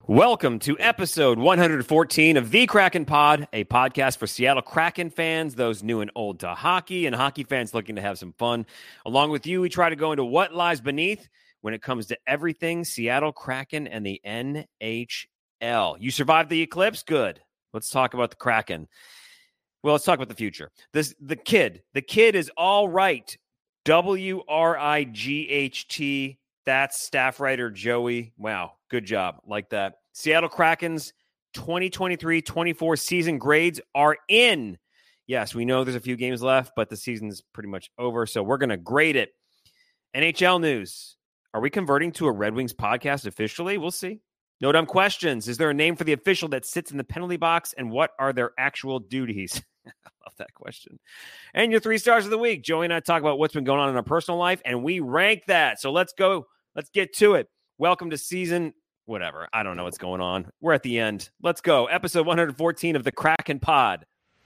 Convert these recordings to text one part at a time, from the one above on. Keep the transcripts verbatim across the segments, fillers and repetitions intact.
Welcome to episode one fourteen of The Kraken Pod, a podcast for Seattle Kraken fans, those new and old to hockey, and hockey fans looking to have some fun. Along with you, we try to go into what lies beneath when it comes to everything Seattle Kraken and the N H L. You survived the eclipse? Good. Let's talk about the Kraken. Well, let's talk about the future. This the kid. The kid is all right. W R I G H T. That's staff writer Joey. Wow. Good job. Like that. Seattle Kraken's twenty twenty-three twenty-four season grades are in. Yes, we know there's a few games left, but the season's pretty much over, so we're going to grade it. N H L news. Are we converting to a Red Wings podcast officially? We'll see. No dumb questions. Is there a name for the official that sits in the penalty box, and what are their actual duties? I love that question. And your three stars of the week. Joey and I talk about what's been going on in our personal life, and we rank that. So let's go. Let's get to it. Welcome to season... Whatever. I don't know what's going on. We're at the end. Let's go. Episode one fourteen of the Kraken Pod.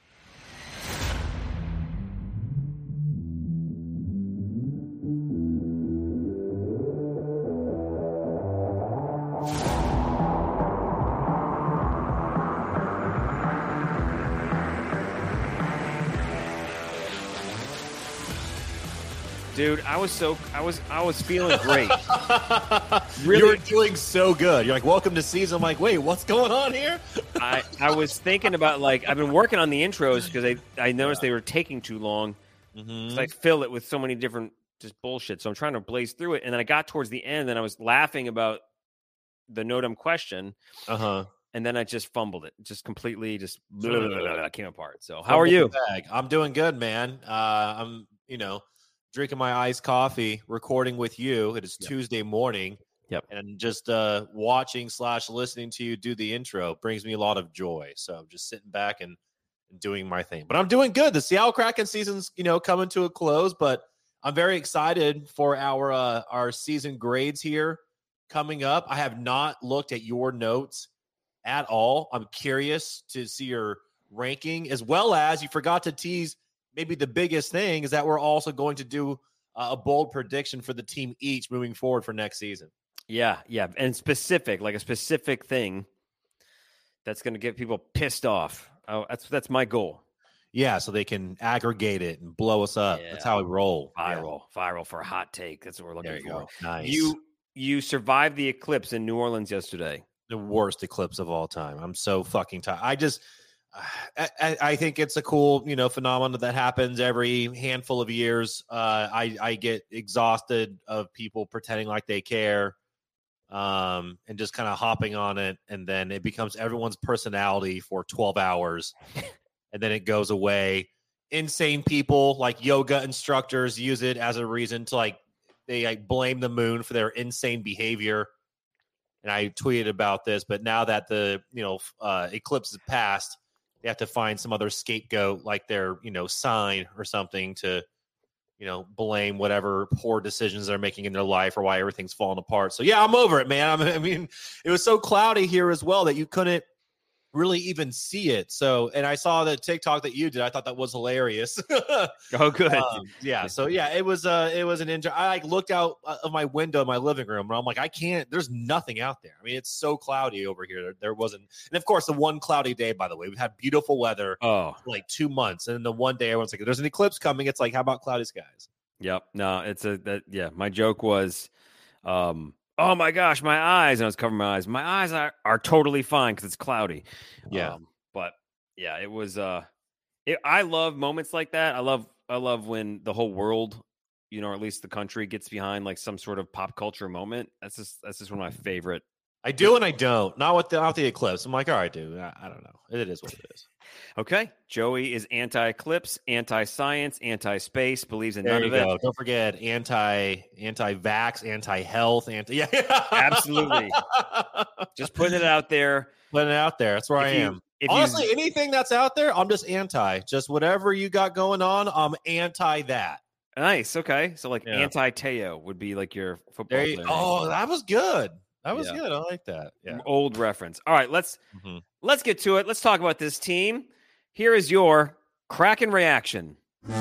Dude, I was so I was I was feeling great. Really? You were doing so good. You're like, welcome to season. I'm like, wait, what's going on here? I, I was thinking about, like, I've been working on the intros because I, I noticed yeah. they were taking too long. Mm-hmm. I fill it with so many different just bullshit. So I'm trying to blaze through it. And then I got towards the end and I was laughing about the no dumb question. Uh-huh. And then I just fumbled it. Just completely just blah, blah, blah, blah, came apart. So how are you? I'm doing good, man. Uh, I'm, you know, drinking my iced coffee, recording with you. It is yep. Tuesday morning. Yep. And just uh, watching slash listening to you do the intro brings me a lot of joy. So I'm just sitting back and, and doing my thing. But I'm doing good. The Seattle Kraken season's, you know, coming to a close. But I'm very excited for our uh, our season grades here coming up. I have not looked at your notes at all. I'm curious to see your ranking, as well as you forgot to tease maybe the biggest thing is that we're also going to do uh, a bold prediction for the team each moving forward for next season. Yeah, yeah. And specific, like a specific thing that's going to get people pissed off. Oh, that's that's my goal. Yeah, so they can aggregate it and blow us up. Yeah. That's how we roll. Viral, yeah. viral for a hot take. That's what we're looking there you for. Go. Nice. You, you survived the eclipse in New Orleans yesterday. The worst eclipse of all time. I'm so fucking tired. I just... I, I think it's a cool, you know, phenomenon that happens every handful of years. Uh, I, I get exhausted of people pretending like they care um, and just kind of hopping on it. And then it becomes everyone's personality for twelve hours and then it goes away. Insane people like yoga instructors use it as a reason to like, they like blame the moon for their insane behavior. And I tweeted about this, but now that the, you know, uh, eclipse is passed, they have to find some other scapegoat like their, you know, sign or something to, you know, blame whatever poor decisions they're making in their life or why everything's falling apart. So, yeah, I'm over it, man. I mean, it was so cloudy here as well that you couldn't really even see it. So, and I saw the TikTok that you did. I thought that was hilarious. Oh, good. Um, yeah. So, yeah, it was uh, it was an enjoy. I like looked out of my window in my living room and I'm like, I can't, there's nothing out there. I mean, it's so cloudy over here. There, there wasn't. And of course, the one cloudy day, by the way, we've had beautiful weather oh. for like two months. And then the one day everyone's like, there's an eclipse coming. It's like, how about cloudy skies? Yep. No, it's a, that, yeah. My joke was, um, oh my gosh, my eyes. And I was covering my eyes. My eyes are, are totally fine because it's cloudy. Yeah. Um, but yeah, it was, uh, it, I love moments like that. I love, I love when the whole world, you know, or at least the country gets behind like some sort of pop culture moment. That's just, that's just one of my favorite. I do and I don't. Not with the, not the eclipse. I'm like, all right, dude. I, I don't know. It is what it is. Okay. Joey is anti-eclipse, anti-science, anti-space, believes in there none you of go. it. Don't forget anti, anti-vax, anti-health, anti. Yeah, absolutely. Just putting it out there. Putting it out there. That's where if I you, am. Honestly, you, anything that's out there, I'm just anti. Just whatever you got going on, I'm anti that. Nice. Okay. So like yeah. anti-Teo would be like your football you, player. Oh, that was good. That was yeah. good. I like that. Yeah. Old reference. All right, let's mm-hmm. let's get to it. Let's talk about this team. Here is your Kraken reaction. You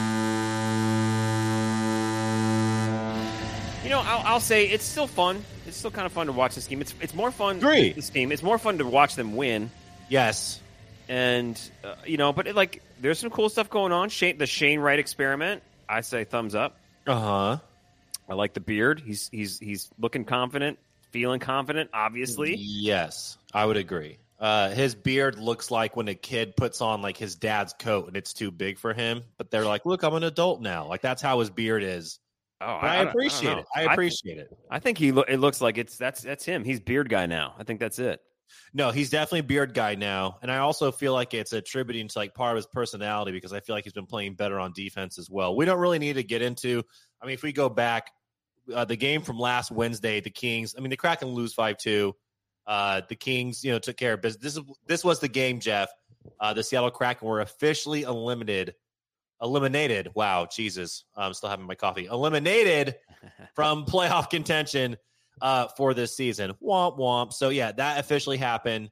know, I'll, I'll say it's still fun. It's it's still kind of fun to watch this team. It's it's more fun. Agree. This team. It's more fun to watch them win. Yes. And uh, you know, but it, like, there's some cool stuff going on. Shane, the Shane Wright experiment. I say thumbs up. Uh huh. I like the beard. He's he's he's looking confident, feeling confident. Obviously. Yes, I would agree. Uh, his beard looks like when a kid puts on like his dad's coat and it's too big for him, but they're like, "Look, I'm an adult now." Like that's how his beard is. Oh, but I, I appreciate I it. I appreciate I th- it. I think he. Lo- it looks like it's that's that's him. He's beard guy now. I think that's it. No, he's definitely a beard guy now, and I also feel like it's attributing to like part of his personality because I feel like he's been playing better on defense as well. We don't really need to get into. I mean, if we go back, uh, the game from last Wednesday, the Kings. I mean, the Kraken lose five two. Uh, the Kings, you know, took care of business. This is this was the game, Jeff. Uh, the Seattle Kraken were officially eliminated. Eliminated. Wow, Jesus, I'm still having my coffee. Eliminated from playoff contention uh, for this season. Womp womp. So yeah, that officially happened.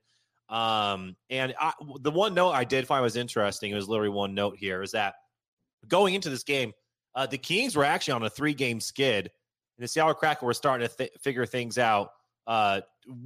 Um, and I, the one note I did find was interesting. It was literally one note here is that going into this game, uh, the Kings were actually on a three-game skid, and the Seattle Kraken were starting to th- figure things out. Uh,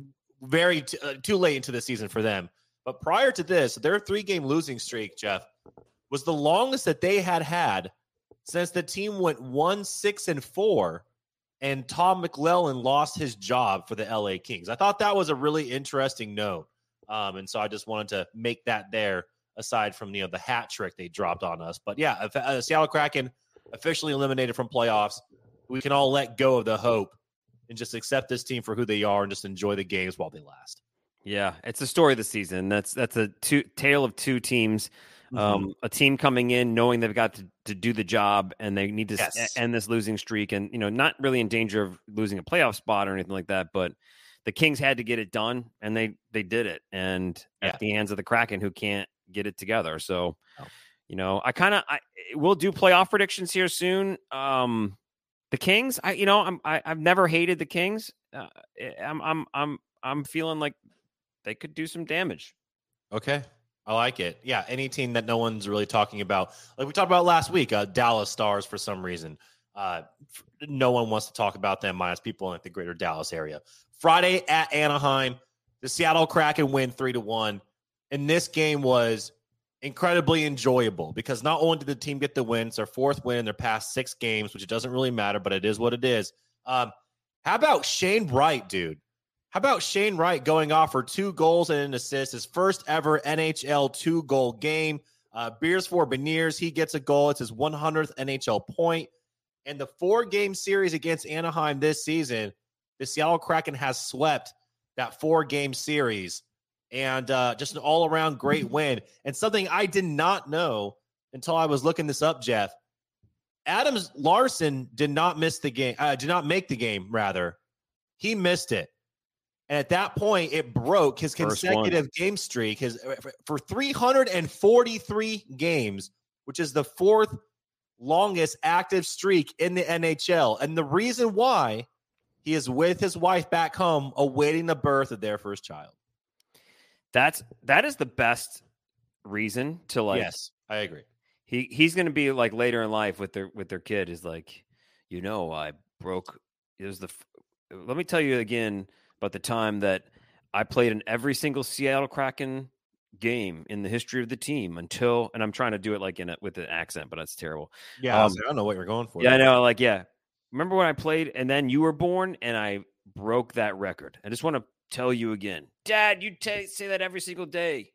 very t- uh, too late into the season for them. But prior to this, their three-game losing streak, Jeff, was the longest that they had had since the team went one six and four, and Tom McClellan lost his job for the L A Kings. I thought that was a really interesting note, um, and so I just wanted to make that there. Aside from you know the hat trick they dropped on us, but yeah, if, uh, Seattle Kraken officially eliminated from playoffs. We can all let go of the hope and just accept this team for who they are and just enjoy the games while they last. Yeah, it's the story of the season. That's that's a two, tale of two teams. Mm-hmm. Um, a team coming in knowing they've got to, to do the job and they need to Yes. s- end this losing streak, and you know, not really in danger of losing a playoff spot or anything like that. But the Kings had to get it done, and they they did it, and Yeah. at the hands of the Kraken, who can't get it together. So, Oh. you know, I kind of I we'll do playoff predictions here soon. Um, the Kings, I you know, I'm I, I've never hated the Kings. Uh, I'm I'm I'm I'm feeling like they could do some damage. Okay. I like it. Yeah, any team that no one's really talking about. Like we talked about last week, uh, Dallas Stars for some reason. Uh, no one wants to talk about them minus people in like, the greater Dallas area. Friday at Anaheim, the Seattle Kraken win three to one. And this game was incredibly enjoyable because not only did the team get the win, it's their fourth win in their past six games, which it doesn't really matter, but it is what it is. Um, how about Shane Wright, dude? How about Shane Wright going off for two goals and an assist, his first ever N H L two-goal game? Uh, Beers for Beniers, he gets a goal. It's his one hundredth N H L point. And the four-game series against Anaheim this season, the Seattle Kraken has swept that four-game series. And uh, just an all-around great win. And something I did not know until I was looking this up, Jeff. Adams Larson did not miss the game, uh, did not make the game, rather. He missed it. And at that point, it broke his consecutive game streak his for three hundred forty-three games, which is the fourth longest active streak in the N H L. And the reason why, he is with his wife back home awaiting the birth of their first child. That's that is the best reason to like. Yes, I agree. He he's going to be like later in life with their with their kid is like, you know, I broke. It was the. Let me tell you again about the time that I played in every single Seattle Kraken game in the history of the team until, and I'm trying to do it like in a, with an accent, but that's terrible. Yeah, Um, I don't know what you're going for. Yeah, I know. Like, yeah. Remember when I played and then you were born and I broke that record? I just want to tell you again, Dad, you t- say that every single day.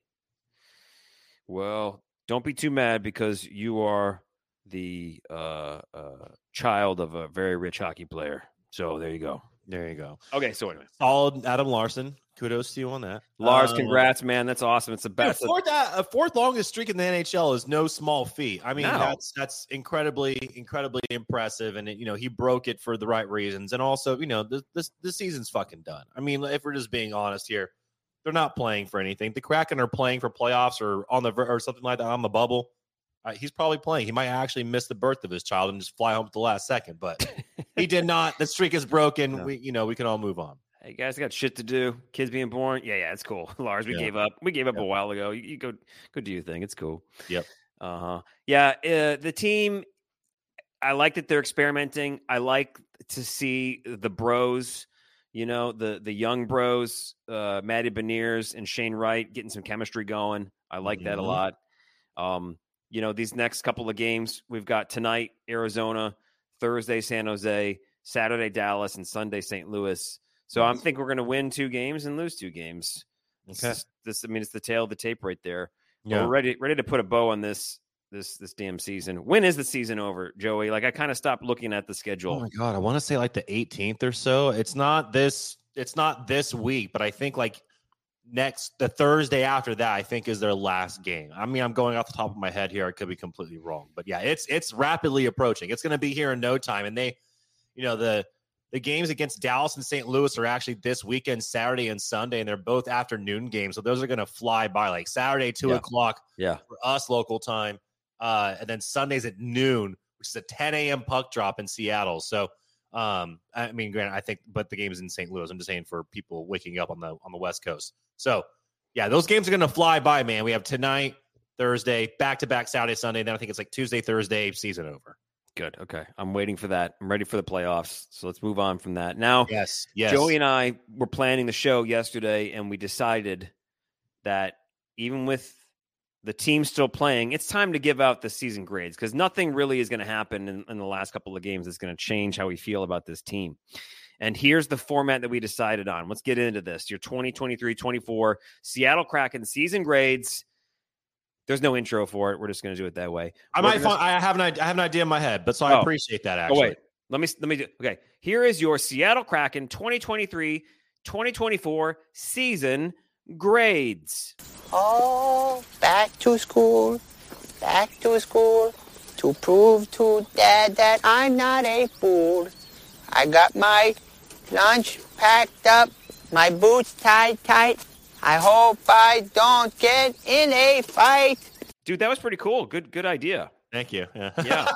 Well, don't be too mad because you are the uh, uh, child of a very rich hockey player. So there you go. There you go. Okay, so anyway. Solid Adam Larson. Kudos to you on that. Lars, Um, congrats, man. That's awesome. It's the Dude, best. fourth, uh, a fourth longest streak in the N H L is no small feat. I mean, No. that's that's incredibly, incredibly impressive. And, it, you know, he broke it for the right reasons. And also, you know, this, this, this season's fucking done. I mean, if we're just being honest here, they're not playing for anything. The Kraken are playing for playoffs or on the or something like that on the bubble. Uh, he's probably playing. He might actually miss the birth of his child and just fly home at the last second. But he did not. The streak is broken. No. We, you know, we can all move on. Hey, guys, got shit to do. Kids being born. Yeah, yeah, it's cool. Lars, we Yeah. gave up. We gave up Yep. a while ago. You, you go go do your thing. It's cool. Yep. Uh-huh. Yeah, uh, the team, I like that they're experimenting. I like to see the bros, You know, the the young bros, uh, Matty Beniers and Shane Wright getting some chemistry going. I like mm-hmm. that a lot. Um, you know, these next couple of games, we've got tonight, Arizona, Thursday, San Jose, Saturday, Dallas, and Sunday, Saint Louis. So nice. I think we're going to win two games and lose two games. Okay. This, this, I mean, it's the tail of the tape right there. Yeah. We're ready, ready to put a bow on this, this, this damn season. When is the season over, Joey? Like, I kind of stopped looking at the schedule. Oh my God. I want to say like the eighteenth or so. It's not this, it's not this week, but I think like next, the Thursday after that, I think is their last game. I mean, I'm going off the top of my head here. I could be completely wrong, but yeah, it's, it's rapidly approaching. It's going to be here in no time. And they, you know, the, The games against Dallas and Saint Louis are actually this weekend, Saturday and Sunday, and they're both afternoon games. So those are going to fly by, like Saturday, two yeah. o'clock yeah. for us local time. Uh, and then Sundays at noon, which is a ten a.m. puck drop in Seattle. So, um, I mean, granted, I think, but the game is in Saint Louis. I'm just saying for people waking up on the on the West Coast. So, yeah, those games are going to fly by, man. We have tonight, Thursday, back-to-back Saturday, Sunday. Then I think it's like Tuesday, Thursday, season over. Good. Okay. I'm waiting for that. I'm ready for the playoffs. So let's move on from that. Now, yes, yes. Joey and I were planning the show yesterday, and we decided that even with the team still playing, it's time to give out the season grades because nothing really is going to happen in, in the last couple of games that's going to change how we feel about this team. And here's the format that we decided on. Let's get into this. Your twenty twenty-three twenty-four Seattle Kraken season grades. There's no intro for it. We're just going to do it that way. I We're might. Gonna... Find, I have an. I have an idea in my head, but so I oh. appreciate that. Actually, oh, wait. Let me. Let me do. Okay. Here is your Seattle Kraken twenty twenty-three twenty twenty-four season grades. Oh, back to school, back to school to prove to Dad that I'm not a fool. I got my lunch packed up, my boots tied tight. I hope I don't get in a fight. Dude, that was pretty cool. Good good idea. Thank you. Yeah. yeah.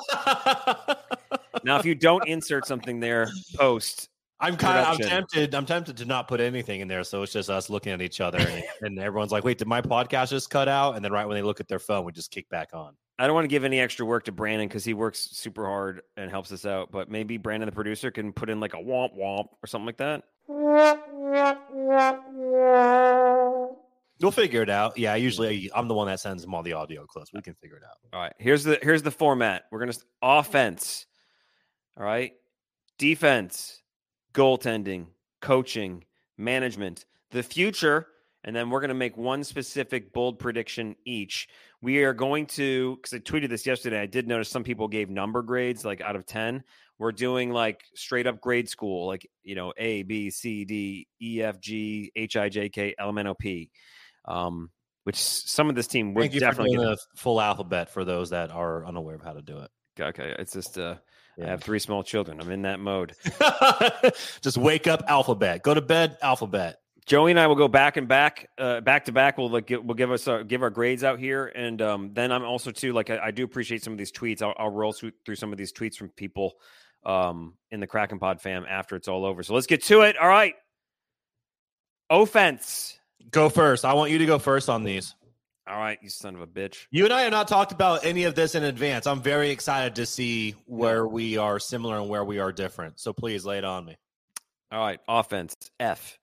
Now, if you don't insert something there, post. I'm kind of I'm tempted. I'm tempted to not put anything in there. So it's just us looking at each other and, and everyone's like, wait, did my podcast just cut out? And then right when they look at their phone, we just kick back on. I don't want to give any extra work to Brandon because he works super hard and helps us out. But maybe Brandon, the producer, can put in like a womp womp or something like that. We'll figure it out. Yeah, usually I'm the one that sends them all the audio clips. We can figure it out. All right. Here's the here's the format. We're gonna offense. All right. Defense, goaltending, coaching, management, the future, and then we're gonna make one specific bold prediction each. We are going to, because I tweeted this yesterday. I did notice some people gave number grades like out of ten. We're doing like straight up grade school, like, you know, A, B, C, D, E, F, G, H, I, J, K, L, M, N, O, P. Um, which some of this team would Thank you definitely for doing the full alphabet for those that are unaware of how to do it. Okay. It's just, uh, yeah. I have three small children. I'm in that mode. Just wake up, alphabet. Go to bed, alphabet. Joey and I will go back and back, uh, back to back. We'll like, we'll give us our, give our grades out here, and um, then I'm also too like I, I do appreciate some of these tweets. I'll, I'll roll through some of these tweets from people um, in the Kraken Pod fam after it's all over. So let's get to it. All right, offense. Go first. I want you to go first on these. All right, you son of a bitch. You and I have not talked about any of this in advance. I'm very excited to see where we are similar and where we are different. So please lay it on me. All right, offense, F.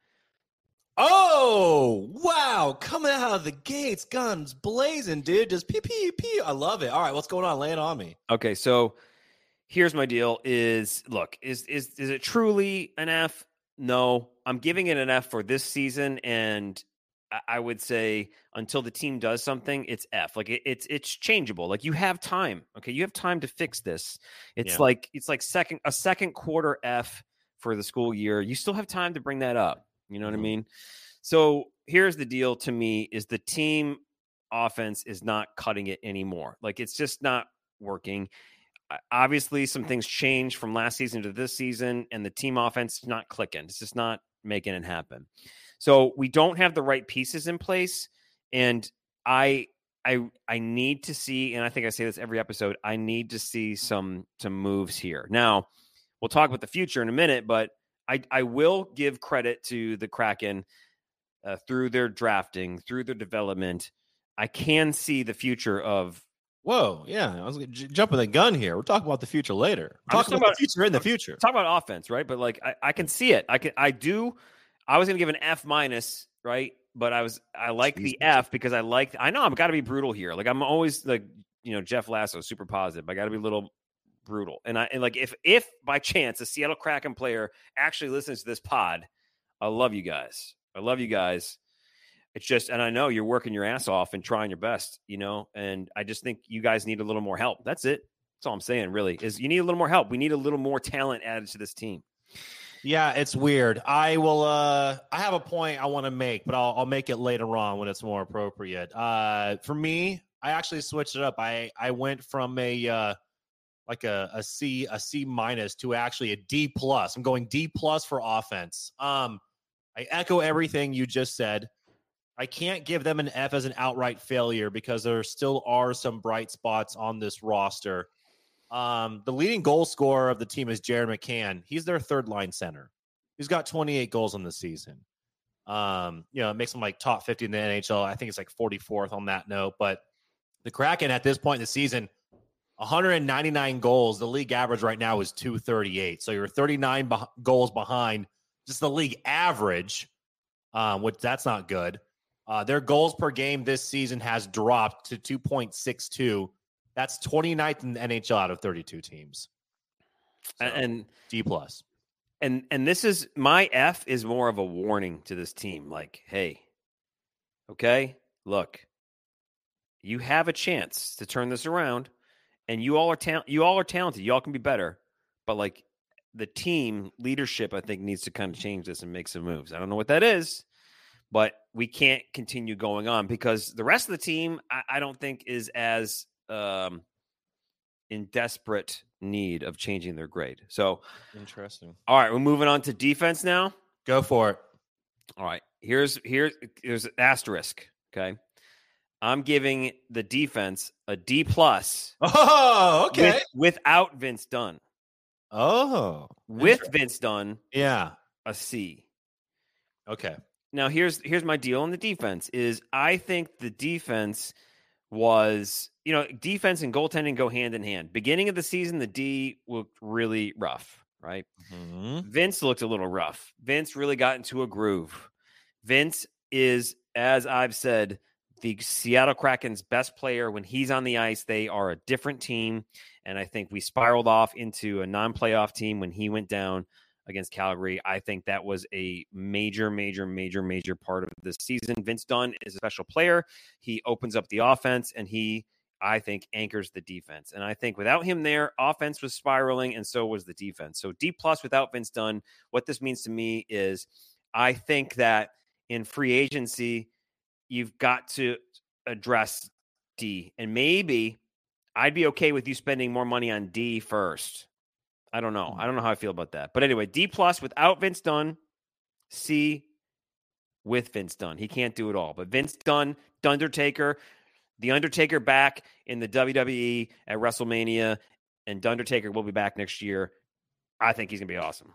Oh, wow. Coming out of the gates, guns blazing, dude. Just pee, pee, pee. I love it. All right, what's going on? Lay it on me. Okay, so here's my deal is, look, is is is it truly an F? No. I'm giving it an F for this season, and I would say until the team does something, it's F. Like it, it's it's changeable. Like you have time. Okay, you have time to fix this. It's yeah. like it's like second a second quarter F for the school year. You still have time to bring that up. You know what mm-hmm. I mean? So here's the deal to me is the team offense is not cutting it anymore. Like it's just not working. Obviously, some things changed from last season to this season, and the team offense is not clicking. It's just not making it happen. So we don't have the right pieces in place, and I I I need to see, and I think I say this every episode, I need to see some some moves here. Now, we'll talk about the future in a minute, but I, I will give credit to the Kraken uh, through their drafting, through their development. I can see the future of Whoa, yeah, I was j- jumping the gun here. We're talking about the future later. I'm Talking just talking about, about- the future in the future. Talk about offense, right? But like I, I can see it. I can I do I was gonna give an F minus, right? But I was I like Jeez, the F because I like I know I've got to be brutal here. Like I'm always like, you know, Jeff Lasso, super positive. I got to be a little brutal. And I and like if if by chance a Seattle Kraken player actually listens to this pod, I love you guys. I love you guys. It's just, and I know you're working your ass off and trying your best, you know, and I just think you guys need a little more help. That's it. That's all I'm saying, really, is you need a little more help. We need a little more talent added to this team. Yeah, it's weird. I will. Uh, I have a point I want to make, but I'll, I'll make it later on when it's more appropriate. Uh, for me, I actually switched it up. I I went from a uh, like a, a C a C minus to actually a D plus. I'm going D plus for offense. Um, I echo everything you just said. I can't give them an F as an outright failure because there still are some bright spots on this roster. Um, the leading goal scorer of the team is Jared McCann. He's their third line center. He's got twenty-eight goals on the season. Um, you know, it makes him like top fifty in the N H L. I think it's like forty-fourth on that note. But the Kraken at this point in the season, one hundred ninety-nine goals. The league average right now is two thirty-eight. So you're thirty-nine be- goals behind just the league average, um, which that's not good. Uh, their goals per game this season has dropped to two point six two. That's twenty-ninth in the N H L out of thirty-two teams. So, and D plus. And and this is my F is more of a warning to this team. Like, hey, okay, look, you have a chance to turn this around, and you all are ta- you all are talented. You all can be better, but like the team leadership, I think needs to kind of change this and make some moves. I don't know what that is, but we can't continue going on because the rest of the team, I, I don't think is as um, in desperate need of changing their grade. So interesting. All right, we're moving on to defense now. Go for it. All right, here's here's here's an asterisk. Okay, I'm giving the defense a D plus. Oh, okay. With, without Vince Dunn. Oh, with Vince Dunn, yeah, a C. Okay. Now here's here's my deal on the defense is I think the defense was, you know, defense and goaltending go hand in hand. Beginning of the season, the D looked really rough, right? Mm-hmm. Vince looked a little rough. Vince really got into a groove. Vince is, as I've said, the Seattle Kraken's best player. When he's on the ice, they are a different team. And I think we spiraled off into a non-playoff team when he went down against Calgary. I think that was a major, major, major, major part of this season. Vince Dunn is a special player. He opens up the offense, and he, I think, anchors the defense. And I think without him there, offense was spiraling, and so was the defense. So D plus without Vince Dunn. What this means to me is I think that in free agency, you've got to address D. And maybe I'd be okay with you spending more money on D first. I don't know. I don't know how I feel about that. But anyway, D plus without Vince Dunn, C with Vince Dunn. He can't do it all. But Vince Dunn, Dundertaker, the Undertaker back in the W W E at WrestleMania, and Dundertaker will be back next year. I think he's going to be awesome.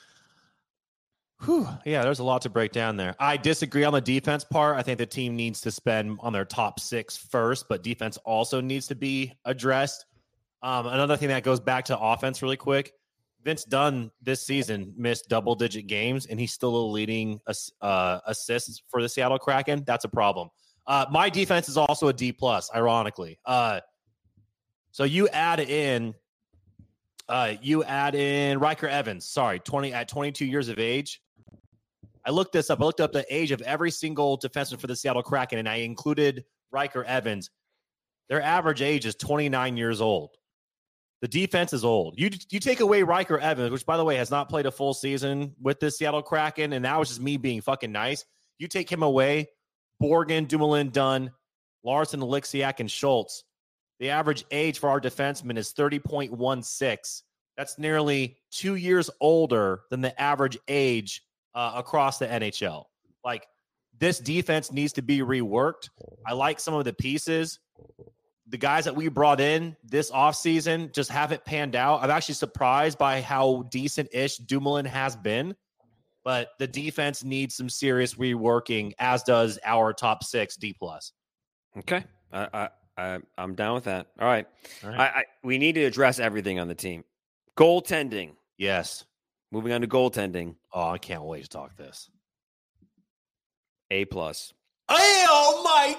Whew. Yeah, there's a lot to break down there. I disagree on the defense part. I think the team needs to spend on their top six first, but defense also needs to be addressed. Um, another thing that goes back to offense really quick, Vince Dunn this season missed double-digit games, and he's still a leading uh, assists for the Seattle Kraken. That's a problem. Uh, my defense is also a D plus, ironically. Uh, so you add in, uh, you add in Riker Evans. Sorry, twenty at twenty-two years of age. I looked this up. I looked up the age of every single defenseman for the Seattle Kraken, and I included Riker Evans. Their average age is twenty-nine years old. The defense is old. You you take away Riker Evans, which, by the way, has not played a full season with the Seattle Kraken, and that was just me being fucking nice. You take him away, Borgen, Dumoulin, Dunn, Larson, Alexiak, and Schultz. The average age for our defenseman is thirty point one six. That's nearly two years older than the average age uh, across the N H L. Like, this defense needs to be reworked. I like some of the pieces. The guys that we brought in this offseason just haven't panned out. I'm actually surprised by how decent-ish Dumoulin has been, but the defense needs some serious reworking, as does our top six D plus. Okay. I, I, I, I'm down with that. All right. All right. I, I we need to address everything on the team. Goaltending. Yes. Moving on to goaltending. Oh, I can't wait to talk this. A plus. Oh my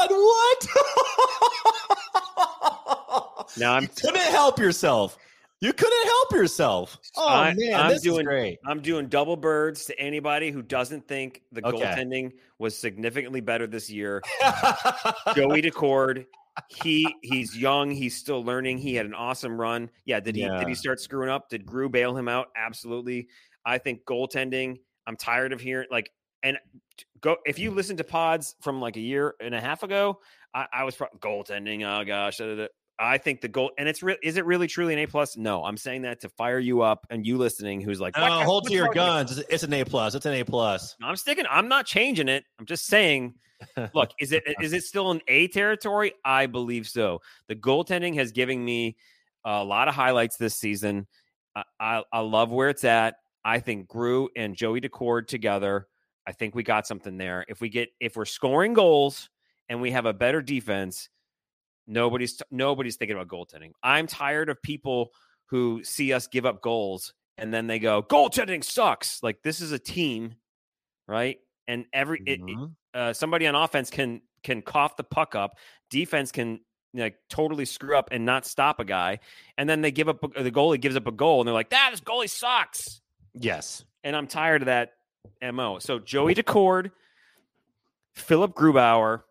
God! What? Now I'm you couldn't help yourself. You couldn't help yourself. Oh I, man, I'm this doing is great. I'm doing double birds to anybody who doesn't think the Okay. goaltending was significantly better this year. Joey Decord, he he's young, he's still learning. He had an awesome run. Yeah, did he Yeah. did he start screwing up? Did Grew bail him out? Absolutely. I think goaltending, I'm tired of hearing like and go if you listen to pods from like a year and a half ago, I, I was pro- goaltending. Oh gosh, da, da, da. I think the goal, and it's real. Is it really truly an A plus? No, I'm saying that to fire you up and you listening, who's like, No, what, hold to what's your wrong with guns. It's, it's an A plus. It's an A plus. you? I'm sticking. I'm not changing it. I'm just saying. Look, is it is it still in A territory? I believe so. The goaltending has given me a lot of highlights this season. I I, I love where it's at. I think Grew and Joey Decord together. I think we got something there. If we get if we're scoring goals and we have a better defense. Nobody's nobody's thinking about goaltending. I'm tired of people who see us give up goals and then they go, goaltending sucks. Like this is a team, right? And every Mm-hmm. it, uh, somebody on offense can can cough the puck up. Defense can like totally screw up and not stop a guy. And then they give up the goalie gives up a goal and they're like, ah, this goalie sucks. Yes. And I'm tired of that M O. So Joey Decord, Philip Grubauer,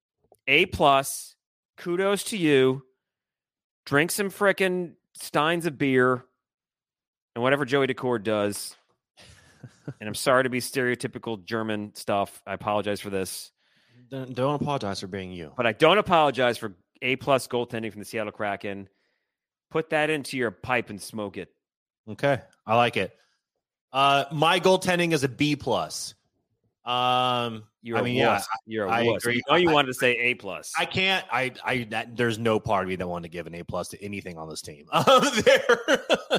A plus. Kudos to you. Drink some frickin' steins of beer and whatever Joey Decord does. And I'm sorry to be stereotypical German stuff. I apologize for this. Don't, don't apologize for being you. But I don't apologize for A-plus goaltending from the Seattle Kraken. Put that into your pipe and smoke it. Okay. I like it. Uh, my goaltending is a B plus. Um, You're I a mean, wuss. yeah, You're a I wuss. agree. You know you I- wanted to say A-plus. I can't. I. I. That, there's no part of me that wanted to give an A plus to anything on this team. Um, their,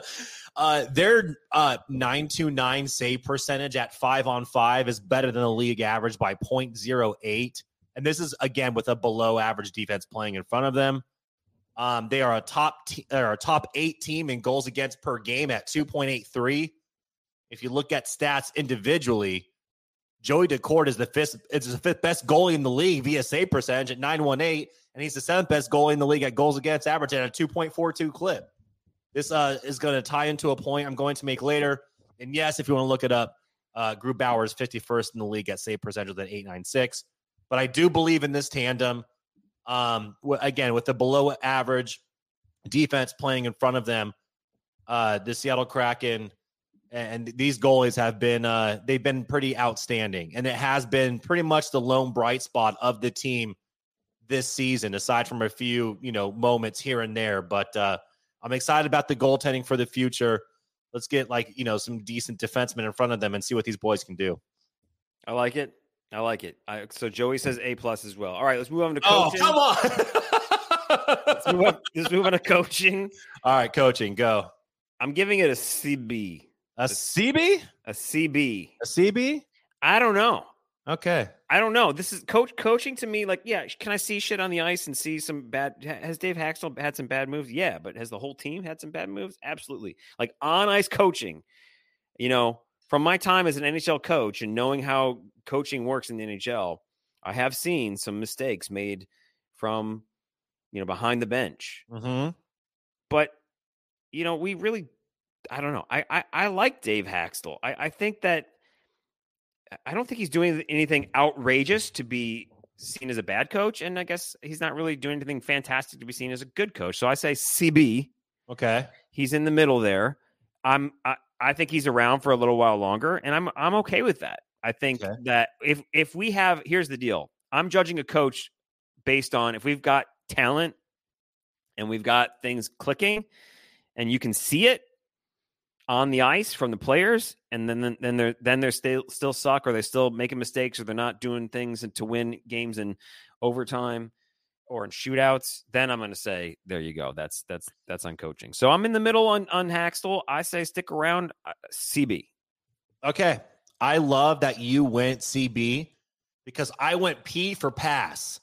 uh, their uh nine two nine save percentage at five on five is better than the league average by point zero eight, and this is again with a below average defense playing in front of them. Um, they are a top. Te- they are a top eight team in goals against per game at two point eight three. If you look at stats individually. Joey Decord is the fifth, is the fifth best goalie in the league via save percentage at nine one eight, and he's the seventh best goalie in the league at goals against average at a two point four two clip. This uh, is going to tie into a point I'm going to make later. And yes, if you want to look it up, uh, Grubauer is fifty-first in the league at save percentage at eight ninety-six. But I do believe in this tandem. Um, w- again, with the below average defense playing in front of them, uh, the Seattle Kraken. And these goalies have been uh, they've been pretty outstanding. And it has been pretty much the lone bright spot of the team this season, aside from a few, you know, moments here and there. But uh, I'm excited about the goaltending for the future. Let's get like, you know, some decent defensemen in front of them and see what these boys can do. I like it. I like it. I, so Joey says A plus as well. All right, let's move on to Oh, coaching. come on. let's, move on, let's move on to coaching. All right, coaching, go. I'm giving it a C B. A C B? A C B. A C B? I don't know. Okay. I don't know. This is coach coaching to me. Like, yeah, can I see shit on the ice and see some bad? Has Dave Haxtell had some bad moves? Yeah, but has the whole team had some bad moves? Absolutely. Like on ice coaching, you know, from my time as an N H L coach and knowing how coaching works in the N H L, I have seen some mistakes made from, you know, behind the bench. Mm-hmm. But, you know, we really, I don't know. I I, I like Dave Haxtell. I, I think that, I don't think he's doing anything outrageous to be seen as a bad coach. And I guess he's not really doing anything fantastic to be seen as a good coach. So I say C B. Okay. He's in the middle there. I'm, I, I think he's around for a little while longer, and I'm, I'm okay with that. I think Okay. that if, if we have, here's the deal. I'm judging a coach based on if we've got talent and we've got things clicking and you can see it on the ice from the players, and then then they're then they're still still suck, or they're still making mistakes, or they're not doing things to win games in overtime or in shootouts. Then I'm going to say, there you go. That's that's that's on coaching. So I'm in the middle on on Haxtell. I say stick around. uh, C B. Okay. I love that you went C B because I went P for pass.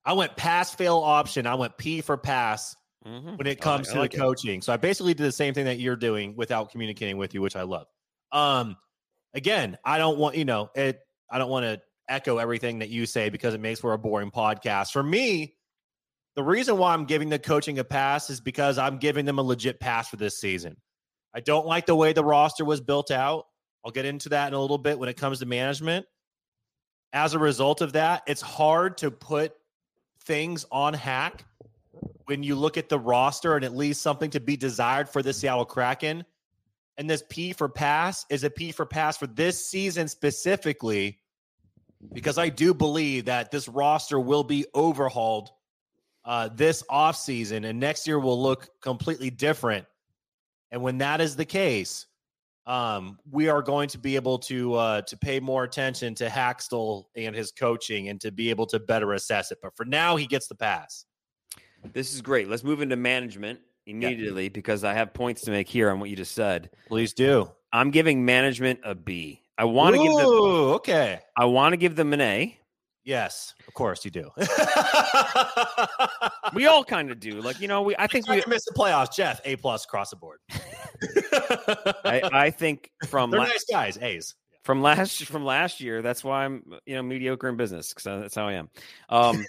I went pass fail option. I went P for pass Mm-hmm. when it comes I like, to I like the coaching. It. So I basically did the same thing that you're doing without communicating with you, which I love. Um, again, I don't want, you know, it, I don't want to echo everything that you say because it makes for a boring podcast. For me, the reason why I'm giving the coaching a pass is because I'm giving them a legit pass for this season. I don't like the way the roster was built out. I'll get into that in a little bit when it comes to management. As a result of that, it's hard to put things on Hack when you look at the roster and at least something to be desired for the Seattle Kraken. And this P for pass is a P for pass for this season specifically, because I do believe that this roster will be overhauled uh, this offseason, and next year will look completely different. And when that is the case, um, we are going to be able to uh, to pay more attention to Haxtell and his coaching and to be able to better assess it. But for now, he gets the pass. This is great. Let's move into management immediately yeah. because I have points to make here on what you just said. Please do. I'm giving management a B. I want to give them okay. I want to give them an A. Yes, of course you do. We all kind of do. Like, you know, we I think we missed the playoffs. Jeff, A plus across the board. I, I think from They're la- nice guys, A's. From last from last year, that's why I'm, you know, mediocre in business, because that's how I am. Um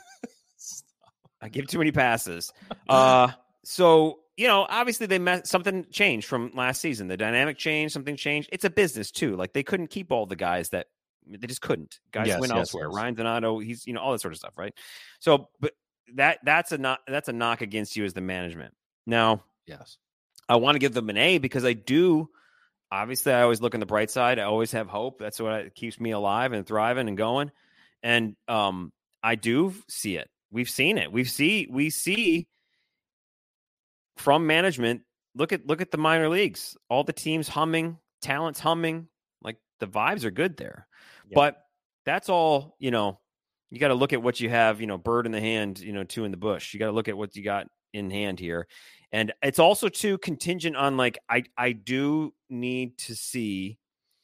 I give too many passes. Uh, so, you know, obviously they met, something changed from last season. The dynamic changed, something changed. It's a business too. Like they couldn't keep all the guys that they just couldn't. Guys yes, went yes, elsewhere. yes. Ryan Donato, he's, you know, all that sort of stuff, right? So, but that that's a not that's a knock against you as the management. Now, yes, I want to give them an A because I do. Obviously, I always look on the bright side. I always have hope. That's what keeps me alive and thriving and going. And um, I do see it. We've seen it. We've see we see from management. Look at look at the minor leagues. All the teams humming, talents humming. Like the vibes are good there. Yeah. But that's all, you know, you got to look at what you have, you know, bird in the hand, you know, two in the bush. You got to look at what you got in hand here. And it's also too contingent on like I I do need to see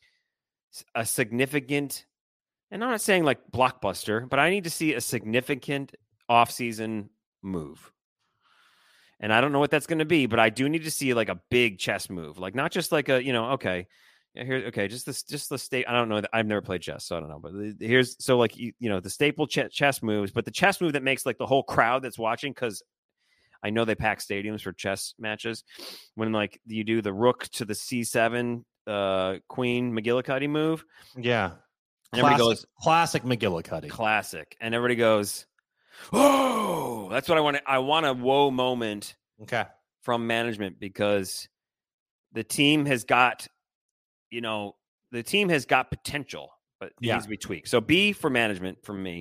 a significant, and I'm not saying like blockbuster, but I need to see a significant offseason move. And I don't know what that's going to be, but I do need to see like a big chess move, like not just like a, you know, okay, here, okay, just this, just the state. I don't know. I've never played chess, so I don't know. But here's so like you, you know the staple ch- chess moves, but the chess move that makes like the whole crowd that's watching, because I know they pack stadiums for chess matches. When like you do the rook to the C seven, uh, Queen McGillicuddy move, yeah, and everybody classic, goes classic McGillicuddy, classic, and everybody goes, whoa! That's what I want. I want a whoa moment, okay, from management, because the team has got, you know, the team has got potential, but it yeah. needs to be tweaked. So B for management from me.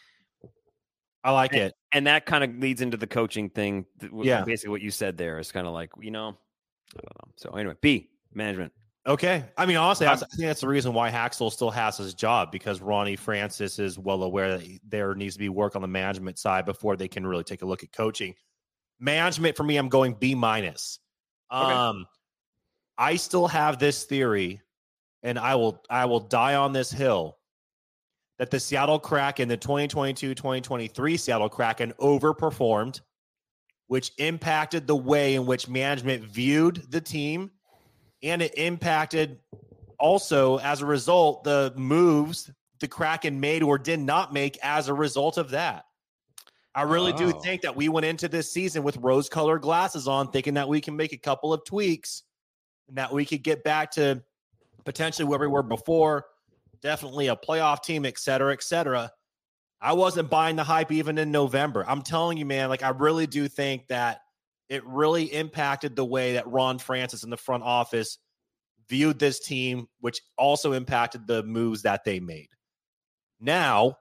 I like and, it. And that kind of leads into the coaching thing. Yeah. Basically what you said there is kind of like, you know, I don't know. So anyway, B, management. Okay. I mean, honestly, I think that's the reason why Haxtell still has his job, because Ronnie Francis is well aware that there needs to be work on the management side before they can really take a look at coaching. Management for me, I'm going B minus. Okay. Um, I still have this theory, and I will I will die on this hill, that the Seattle Kraken, the twenty twenty-two twenty twenty-three Seattle Kraken overperformed, which impacted the way in which management viewed the team, and it impacted also, as a result, the moves the Kraken made or did not make as a result of that. I really oh. do think that we went into this season with rose-colored glasses on, thinking that we can make a couple of tweaks and that we could get back to potentially where we were before, definitely a playoff team, et cetera, et cetera. I wasn't buying the hype even in November. I'm telling you, man, like I really do think that it really impacted the way that Ron Francis in the front office viewed this team, which also impacted the moves that they made. Now,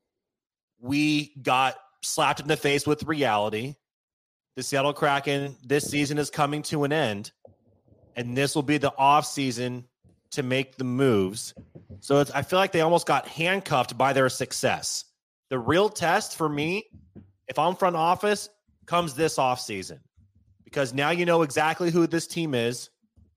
we got slapped in the face with reality. The Seattle Kraken this season is coming to an end, and this will be the off season to make the moves. So it's, I feel like they almost got handcuffed by their success. The real test for me, if I'm front office, comes this off season, because now you know exactly who this team is.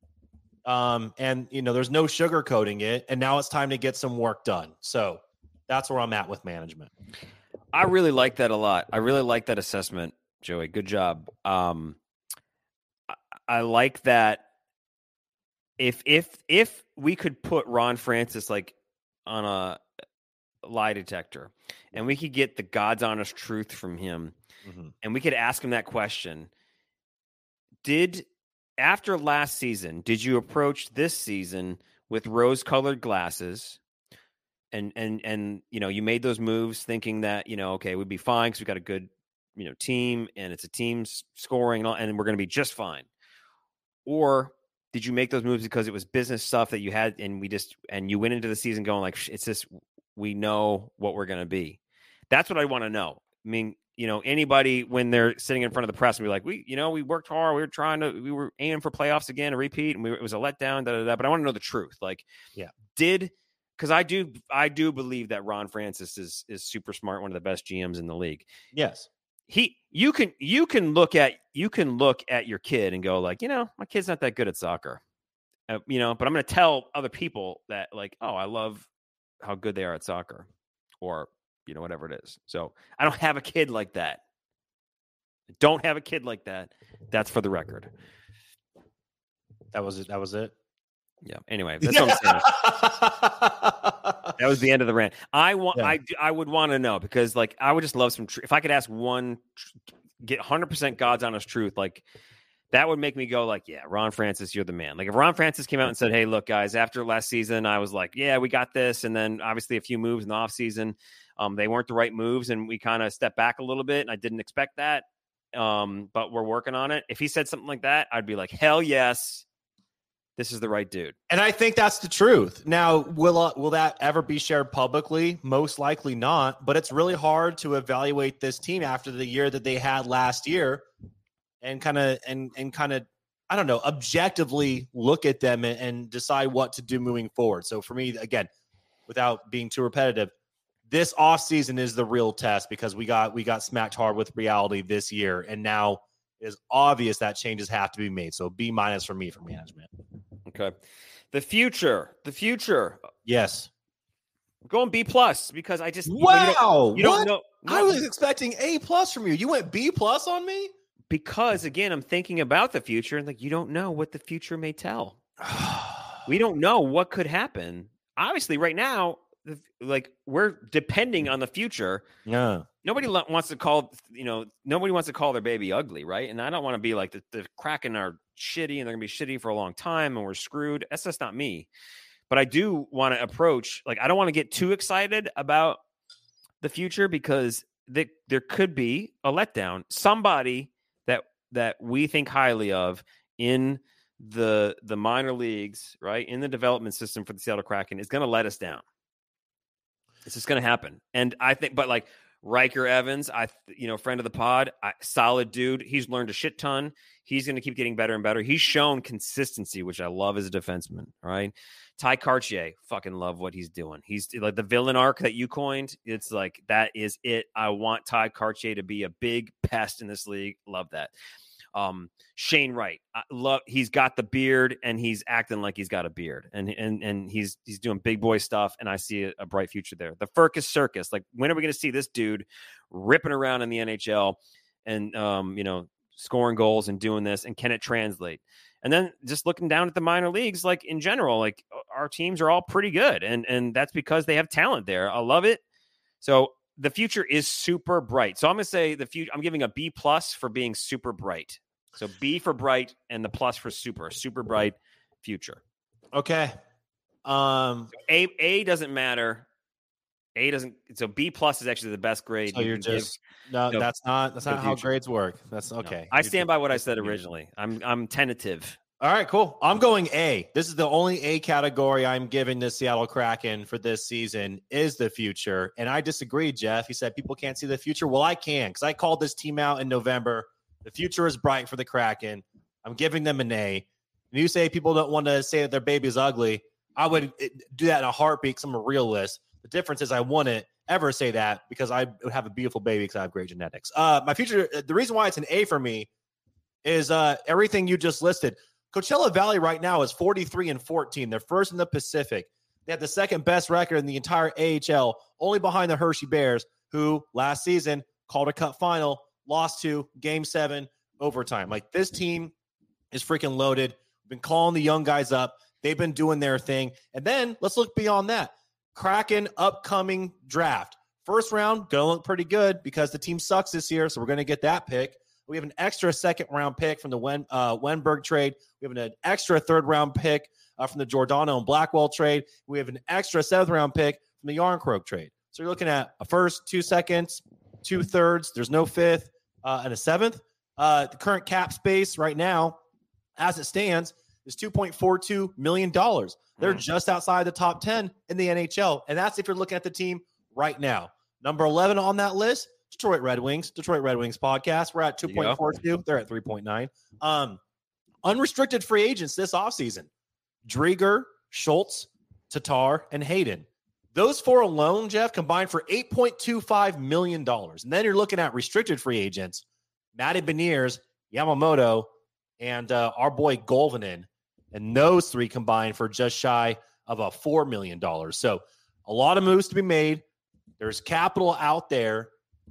Um, and you know, there's no sugarcoating it. And now it's time to get some work done. So that's where I'm at with management. I really like that a lot. I really like that assessment, Joey. Good job. Um, I, I like that. If if if we could put Ron Francis like on a lie detector, and we could get the God's honest truth from him, mm-hmm. and we could ask him that question: Did after last season, did you approach this season with rose-colored glasses? And and and you know, you made those moves thinking that, you know, okay, we'd be fine because we got a good, you know, team and it's a team scoring and, all, and we're going to be just fine. Or did you make those moves because it was business stuff that you had and we just and you went into the season going like, it's just we know what we're going to be. That's what I want to know. I mean, you know, anybody when they're sitting in front of the press and be like, we, you know, we worked hard, we were trying to, we were aiming for playoffs again, a repeat, and we, it was a letdown. Da, da, da. But I want to know the truth. Like, yeah, did. Because I do, I do believe that Ron Francis is is super smart, one of the best G Ms in the league. Yes, he, you can, you can look at, you can look at your kid and go like, you know, my kid's not that good at soccer, uh, you know. But I'm going to tell other people that like, oh, I love how good they are at soccer, or you know, whatever it is. So I don't have a kid like that. I don't have a kid like that. That's for the record. That was it. That was it. Yeah. Anyway, that's what I'm saying. That was the end of the rant. I want. Yeah. I I would want to know because, like, I would just love some. Tr- if I could ask one, tr- get one hundred percent God's honest truth, like that would make me go, like, yeah, Ron Francis, you're the man. Like, if Ron Francis came out and said, "Hey, look, guys, after last season, I was like, yeah, we got this," and then obviously a few moves in the offseason, um, they weren't the right moves, and we kind of stepped back a little bit, and I didn't expect that, um, but we're working on it. If he said something like that, I'd be like, hell yes. This is the right dude. And I think that's the truth. Now, will uh, will that ever be shared publicly? Most likely not. But it's really hard to evaluate this team after the year that they had last year and kind of and and kind of, I don't know, objectively look at them and, and decide what to do moving forward. So for me, again, without being too repetitive, this offseason is the real test because we got we got smacked hard with reality this year. And now it is obvious that changes have to be made. So B minus for me for management. Okay. The future, the future. Yes. I'm going B plus because I just, wow. You don't, you don't know. No. I was expecting A plus from you. You went B plus on me? Because again, I'm thinking about the future and like, you don't know what the future may tell. We don't know what could happen. Obviously right now, like we're depending on the future. Yeah. Nobody wants to call, you know, nobody wants to call their baby ugly, right? And I don't want to be like the, the Kraken are shitty and they're going to be shitty for a long time and we're screwed. That's just not me. But I do want to approach, like, I don't want to get too excited about the future because they, there could be a letdown. Somebody that that we think highly of in the the minor leagues, right, in the development system for the Seattle Kraken is going to let us down. It's just going to happen. And I think, but like, Riker Evans, I, you know, friend of the pod, I, solid dude. He's learned a shit ton. He's going to keep getting better and better. He's shown consistency, which I love as a defenseman. Right, Ty Cartier, fucking love what he's doing. He's like the villain arc that you coined. It's like that is it. I want Ty Cartier to be a big pest in this league. Love that. Um, Shane Wright, I love. He's got the beard and he's acting like he's got a beard, and and and he's he's doing big boy stuff. And I see a, a bright future there. The Furcus Circus, like when are we going to see this dude ripping around in the N H L and um you know scoring goals and doing this? And can it translate? And then just looking down at the minor leagues, like in general, like our teams are all pretty good, and and that's because they have talent there. I love it. So the future is super bright. So I'm going to say the future, I'm giving a B plus for being super bright. So B for bright and the plus for super, super bright future. Okay. Um, so A, A doesn't matter. A doesn't. So B plus is actually the best grade. So you you're just, give. no, no, that's not, that's not how grades work. That's okay. No, I stand by what I said originally. I'm, I'm tentative. All right, cool. I'm going A. This is the only A category I'm giving the Seattle Kraken for this season is the future. And I disagree, Jeff. He said people can't see the future. Well, I can because I called this team out in November. The future is bright for the Kraken. I'm giving them an A. And you say people don't want to say that their baby is ugly. I would do that in a heartbeat because I'm a realist. The difference is I wouldn't ever say that because I would have a beautiful baby because I have great genetics. Uh, my future, the reason why it's an A for me is uh, everything you just listed. Coachella Valley right now is forty-three and fourteen. They're first in the Pacific. They have the second best record in the entire A H L, only behind the Hershey Bears, who last season called a cup final, lost to game seven overtime. Like, this team is freaking loaded. Been calling the young guys up. They've been doing their thing. And then let's look beyond that. Kraken upcoming draft. First round, going to look pretty good because the team sucks this year, so we're going to get that pick. We have an extra second-round pick from the Wen, uh, Wenberg trade. We have an extra third-round pick uh, from the Giordano and Blackwell trade. We have an extra seventh-round pick from the Yarncroke trade. So you're looking at a first, two seconds, two thirds. There's no fifth, uh, and a seventh. Uh, the current cap space right now, as it stands, is two point four two million dollars. They're mm. just outside the top ten in the N H L, and that's if you're looking at the team right now. Number eleven on that list, Detroit Red Wings, Detroit Red Wings podcast. We're at two point four two. They're at three point nine. Um, unrestricted free agents this offseason. Drieger, Schultz, Tatar, and Hayden. Those four alone, Jeff, combined for eight point two five million dollars. And then you're looking at restricted free agents, Matty Beniers, Yamamoto, and uh, our boy Golvanen. And those three combined for just shy of a four million dollars. So a lot of moves to be made. There's capital out there.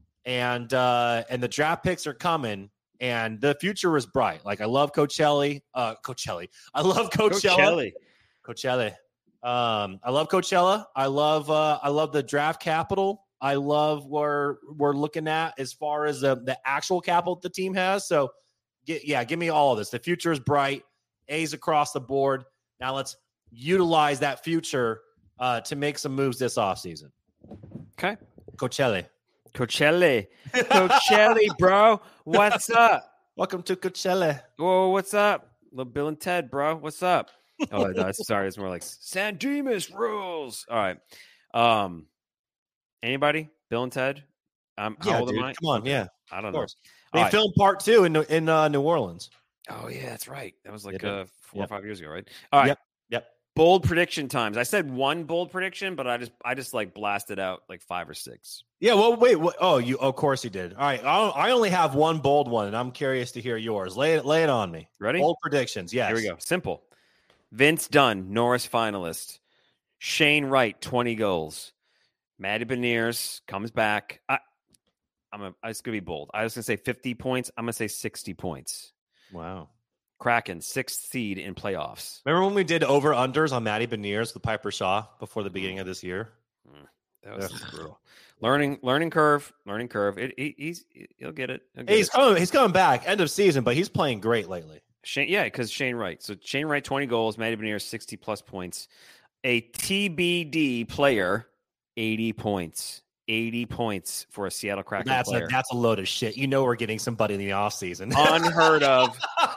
And uh, and the draft picks are coming, and the future is bright. Like, I love Coachelli. Uh, Coachelli. I love Coachella. Coachella. Um, I love Coachella. I love uh, I love the draft capital. I love where we're looking at as far as the, the actual capital the team has. So, get, yeah, give me all of this. The future is bright. A's across the board. Now let's utilize that future uh, to make some moves this offseason. Okay. Coachella. Coachella. Coachella, bro. What's up? Welcome to Coachella. Whoa, what's up? Little Bill and Ted, bro. What's up? Oh, no, sorry. It's more like San Dimas rules. All right. Um, anybody? Bill and Ted? Um, yeah, how old dude. am I? Come on, yeah. I don't know. They right. filmed part two in in uh, New Orleans. Oh, yeah, that's right. That was like yeah, uh, four yep. or five years ago, right? All right. Yep. Yep. Bold prediction times. I said one bold prediction, but I just I just like blasted out like five or six. Yeah. Well, wait. What, oh, you. Of course you did. All right. I, I only have one bold one, and I'm curious to hear yours. Lay it. Lay it on me. Ready? Bold predictions. Yes. Here we go. Simple. Vince Dunn, Norris finalist. Shane Wright, twenty goals. Matty Beniers comes back. I, I'm a, it's gonna be bold. I was gonna say fifty points. I'm gonna say sixty points. Wow. Kraken, sixth seed in playoffs. Remember when we did over-unders on Matty Beniers with Piper Shaw before the beginning of this year? Mm, that was brutal. Learning, learning curve, learning curve. It, he, he's he'll get it. He'll get hey, he's it. coming. He's coming back. End of season, but he's playing great lately. Shane, yeah, because Shane Wright. So Shane Wright, twenty goals. Matty Beniers, sixty plus points. A T B D player, eighty points. eighty points for a Seattle Kraken that's player. A, that's a load of shit. You know we're getting somebody in the offseason. Unheard of.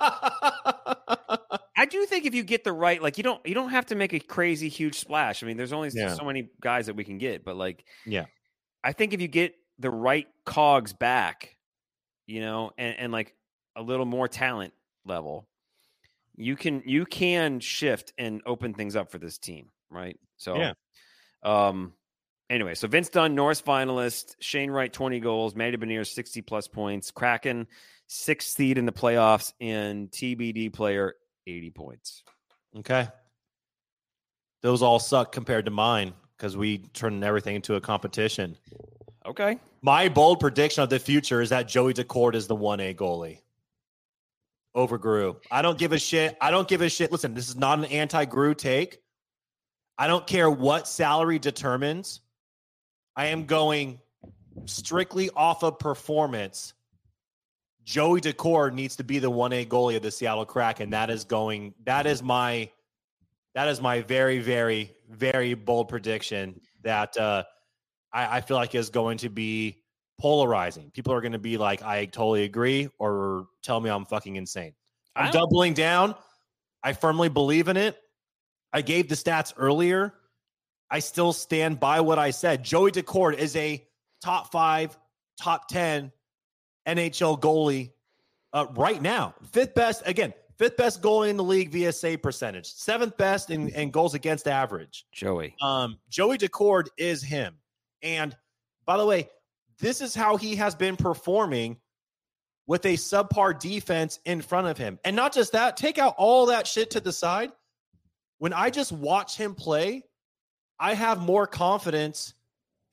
I do think if you get the right, like you don't you don't have to make a crazy huge splash. I mean, there's only yeah. so many guys that we can get, but like, yeah, I think if you get the right cogs back, you know, and, and like a little more talent level, you can you can shift and open things up for this team, right? So, yeah. Um. Anyway, so Vince Dunn, Norris finalist, Shane Wright, twenty goals, Matty Beniers, sixty plus points, Kraken, sixth seed in the playoffs, and T B D player, eighty points. Okay. Those all suck compared to mine because we turn everything into a competition. Okay. My bold prediction of the future is that Joey Decord is the one A goalie. Over Grew. I don't give a shit. I don't give a shit. Listen, this is not an anti-Grew take. I don't care what salary determines. I am going strictly off of performance. Joey Decord needs to be the one A goalie of the Seattle Kraken. That is going, that is my, that is my very, very, very bold prediction that uh, I, I feel like is going to be polarizing. People are going to be like, I totally agree, or tell me I'm fucking insane. I'm doubling down. I firmly believe in it. I gave the stats earlier. I still stand by what I said. Joey Decord is a top five, top ten N H L goalie uh, right now. Fifth best, again, fifth best goalie in the league via save percentage. Seventh best in, in goals against average. Joey. Um, Joey Decord is him. And by the way, this is how he has been performing with a subpar defense in front of him. And not just that, take out all that shit to the side. When I just watch him play, I have more confidence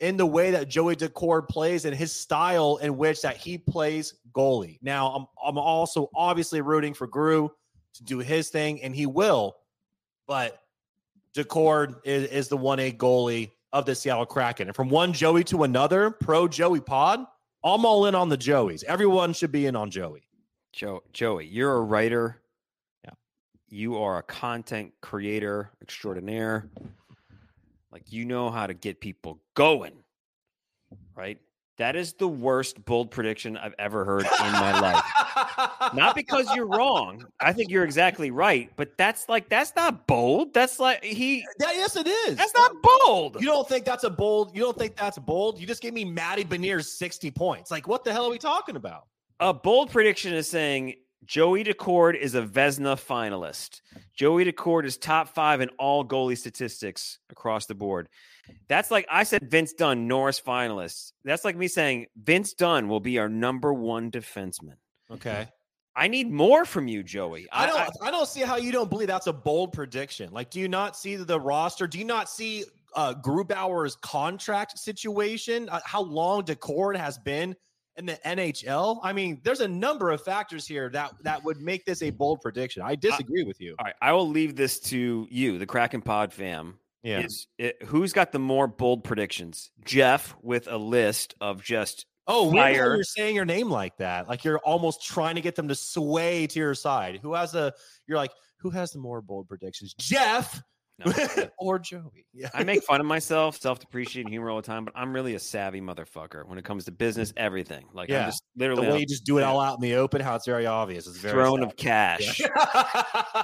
in the way that Joey Daccord plays and his style in which that he plays goalie. Now, I'm I'm also obviously rooting for Gru to do his thing, and he will. But Daccord is, is the one A goalie of the Seattle Kraken. And from one Joey to another, pro Joey pod, I'm all in on the Joeys. Everyone should be in on Joey. Joe, Joey, you're a writer. Yeah. You are a content creator extraordinaire. Like, you know how to get people going, right? That is the worst bold prediction I've ever heard in my life. Not because you're wrong. I think you're exactly right. But that's like, that's not bold. That's like he. Yeah, yes, it is. That's not bold. You don't think that's a bold? You don't think that's bold? You just gave me Matty Beniers sixty points. Like, what the hell are we talking about? A bold prediction is saying Joey Daccord is a Vezina finalist. Joey Daccord is top five in all goalie statistics across the board. That's like I said Vince Dunn, Norris finalists. That's like me saying Vince Dunn will be our number one defenseman. Okay. I need more from you, Joey. I, I don't I, I don't see how you don't believe that's a bold prediction. Like, do you not see the roster? Do you not see uh, Grubauer's contract situation? Uh, how long Daccord has been in the N H L? I mean, there's a number of factors here that that would make this a bold prediction. I disagree I, with you. All right, I will leave this to you, the Kraken Pod fam. Yeah. Is it, who's got the more bold predictions? Jeff with a list of just oh, fire. You're saying your name like that, like you're almost trying to get them to sway to your side. Who has a? You're like, who has the more bold predictions? Jeff. No, or Joey. Yeah. I make fun of myself, self-depreciating humor all the time, but I'm really a savvy motherfucker when it comes to business, everything. Like, yeah. I'm just literally the way you just do it all out in the open, how it's very obvious. It's very throne savvy. Of cash. Yeah.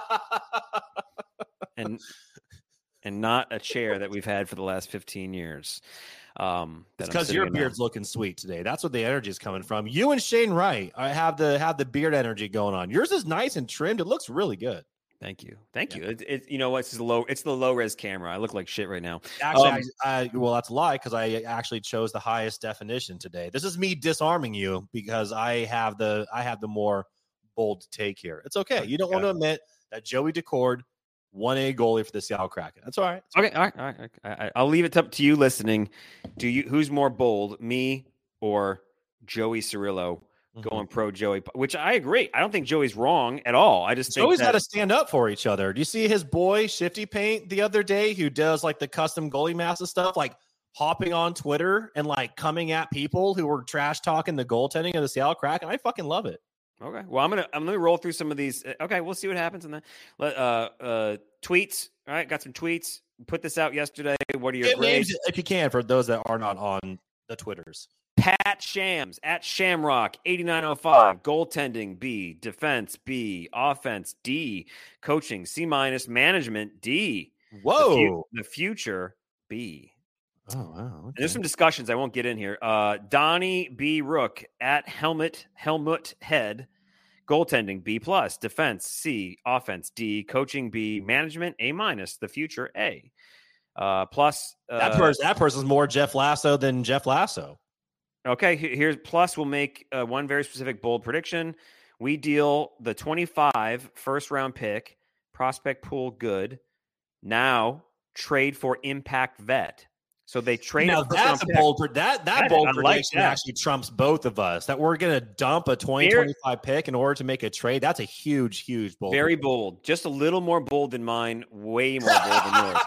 and and not a chair that we've had for the last fifteen years. Um, it's because your beard's now. Looking sweet today. That's what the energy is coming from. You and Shane Wright I have the have the beard energy going on. Yours is nice and trimmed. It looks really good. Thank you, thank yeah. you. It's it, you know what? It's the low. It's the low res camera. I look like shit right now. Actually, um, I, I, well, that's a lie because I actually chose the highest definition today. This is me disarming you because I have the I have the more bold take here. It's okay. You don't want to admit that Joey Daccord, one A goalie for the Seattle Kraken. That's all right. That's okay, all right, all right. I, I, I'll leave it up to you listening. Do you? Who's more bold, me or Joey Cirillo? Going pro Joey, which I agree. I don't think Joey's wrong at all. I just think Joey's that... got to stand up for each other. Do you see his boy Shifty Paint the other day who does like the custom goalie mask and stuff, like hopping on Twitter and like coming at people who were trash talking the goaltending of the Seattle Kraken? I fucking love it. Okay. Well, I'm going to, I'm going to roll through some of these. Okay. We'll see what happens in the uh, uh, tweets. All right. Got some tweets. Put this out yesterday. What are your Get grades? Names, if you can, for those that are not on the Twitters. Pat Shams at Shamrock eighty-nine oh five, goaltending B, defense B, offense D, coaching C minus, management D. Whoa, the, fu- the future B. Oh wow, okay. There's some discussions I won't get in here. Uh, Donnie B Rook at Helmet Helmut Head, goaltending B plus, defense C, offense D, coaching B, management A minus, the future A. Uh, plus uh, that person that person's more Jeff Lasso than Jeff Lasso. Okay, here's plus we'll make uh, one very specific bold prediction. We deal the twenty-five first round pick, prospect pool good. Now trade for impact vet. So they trade. Now that's a pick. bold that that, that bold prediction like that. Actually trumps both of us. That we're going to dump a twenty twenty-five pick in order to make a trade. That's a huge, huge bold. Very prediction. bold. Just a little more bold than mine. Way more bold than yours.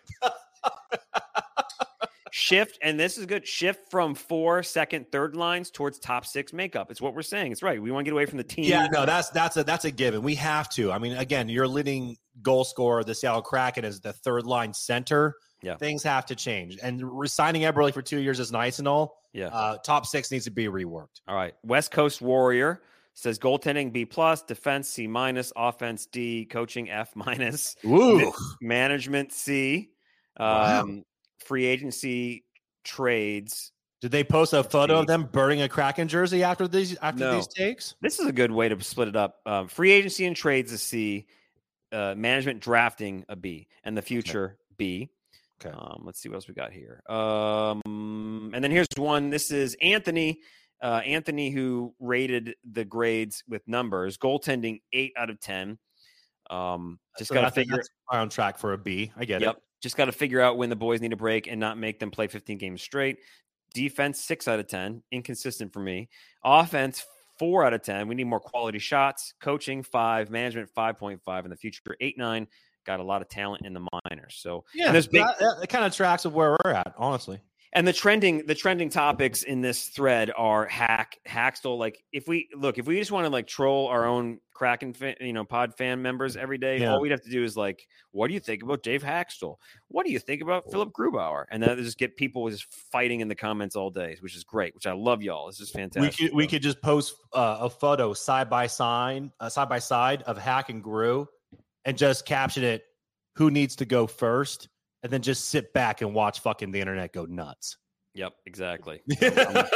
Shift, and this is good, shift from four second, third lines towards top six makeup. It's what we're saying. It's right. We want to get away from the team. Yeah, no, that's that's a that's a given. We have to. I mean, again, your leading goal scorer, the Seattle Kraken, is the third line center. Yeah. Things have to change. And resigning Eberle for two years is nice and all. Yeah. Uh, top six needs to be reworked. All right. West Coast Warrior says goaltending B plus, defense C minus, offense D, coaching F minus, Ooh. management C. Um, wow. Free agency trades. Did they post a photo of them burning a Kraken jersey after these after no. these takes? This is a good way to split it up. Um, free agency and trades a C, uh, management drafting a B, and the future okay. B. Okay. Um, let's see what else we got here. Um, and then here's one. This is Anthony. Uh, Anthony, who rated the grades with numbers, goaltending eight out of ten. Um, just so got to figure on track for a B. I get yep. it. Just got to figure out when the boys need a break and not make them play fifteen games straight. Defense, six out of ten. Inconsistent for me. Offense, four out of ten. We need more quality shots. Coaching, five. Management, five point five. In the future, eight, nine. Got a lot of talent in the minors. So yeah, and there's big, that, that kind of tracks with where we're at, honestly. And the trending, the trending topics in this thread are Hack, Hackstall. Like, if we look, if we just want to like troll our own Kraken, fan, you know, pod fan members every day, yeah. all we'd have to do is like, what do you think about Dave Hackstall? What do you think about Philip Grubauer? And then just get people just fighting in the comments all day, which is great. Which I love, y'all. It's just fantastic. We could we could just post uh, a photo side by side, uh, side by side of Hack and Gru, and just caption it, "Who needs to go first?" And then just sit back and watch fucking the internet go nuts. Yep, exactly. I'm,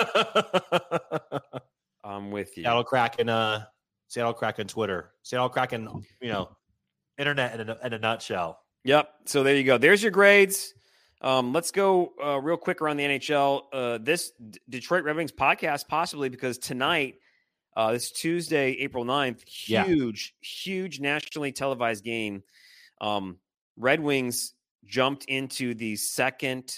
I'm with you. Seattle Kraken, uh, Seattle Kraken Twitter, Seattle Kraken, you know, internet in a, in a nutshell. Yep. So there you go. There's your grades. Um, let's go uh, real quick around the N H L. Uh, this D- Detroit Red Wings podcast, possibly because tonight, uh, this Tuesday, April ninth, huge, yeah. huge nationally televised game. Um, Red Wings jumped into the second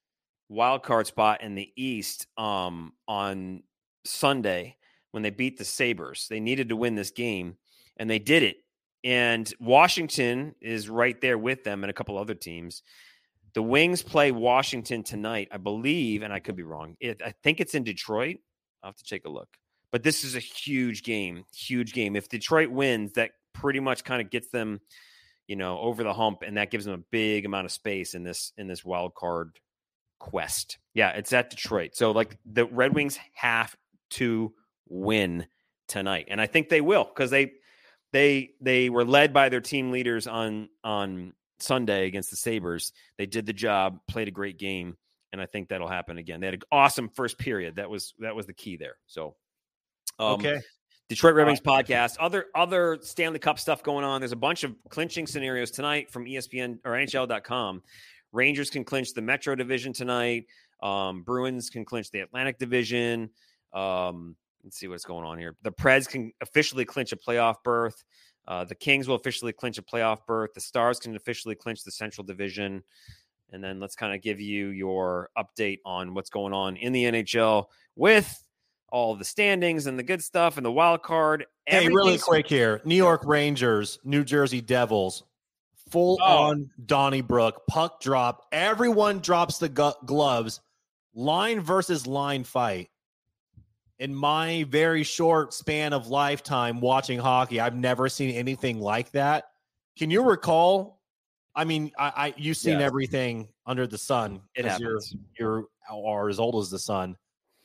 wild card spot in the East um, on Sunday when they beat the Sabres. They needed to win this game, and they did it. And Washington is right there with them and a couple other teams. The Wings play Washington tonight, I believe, and I could be wrong. It, I think it's in Detroit. I'll have to take a look. But this is a huge game, huge game. If Detroit wins, that pretty much kind of gets them – you know, over the hump, and that gives them a big amount of space in this in this wild card quest. Yeah, it's at Detroit. So, like, the Red Wings have to win tonight, and I think they will because they they they were led by their team leaders on on Sunday against the Sabres. They did the job, played a great game, and I think that'll happen again. They had an awesome first period. That was that was the key there. So, um, okay. Detroit Red Wings podcast, other other Stanley Cup stuff going on. There's a bunch of clinching scenarios tonight from E S P N or N H L dot com. Rangers can clinch the Metro Division tonight. Um, Bruins can clinch the Atlantic Division. Um, let's see what's going on here. The Preds can officially clinch a playoff berth. Uh, the Kings will officially clinch a playoff berth. The Stars can officially clinch the Central Division. And then let's kind of give you your update on what's going on in the N H L with all the standings and the good stuff and the wild card. Hey, really quick here. New York Rangers, New Jersey Devils, full oh. on Donnybrook, puck drop. Everyone drops the gu- gloves. Line versus line fight. In my very short span of lifetime watching hockey, I've never seen anything like that. Can you recall? I mean, I, I you've seen yeah. everything under the sun. It happens. You're, you're are as old as the sun.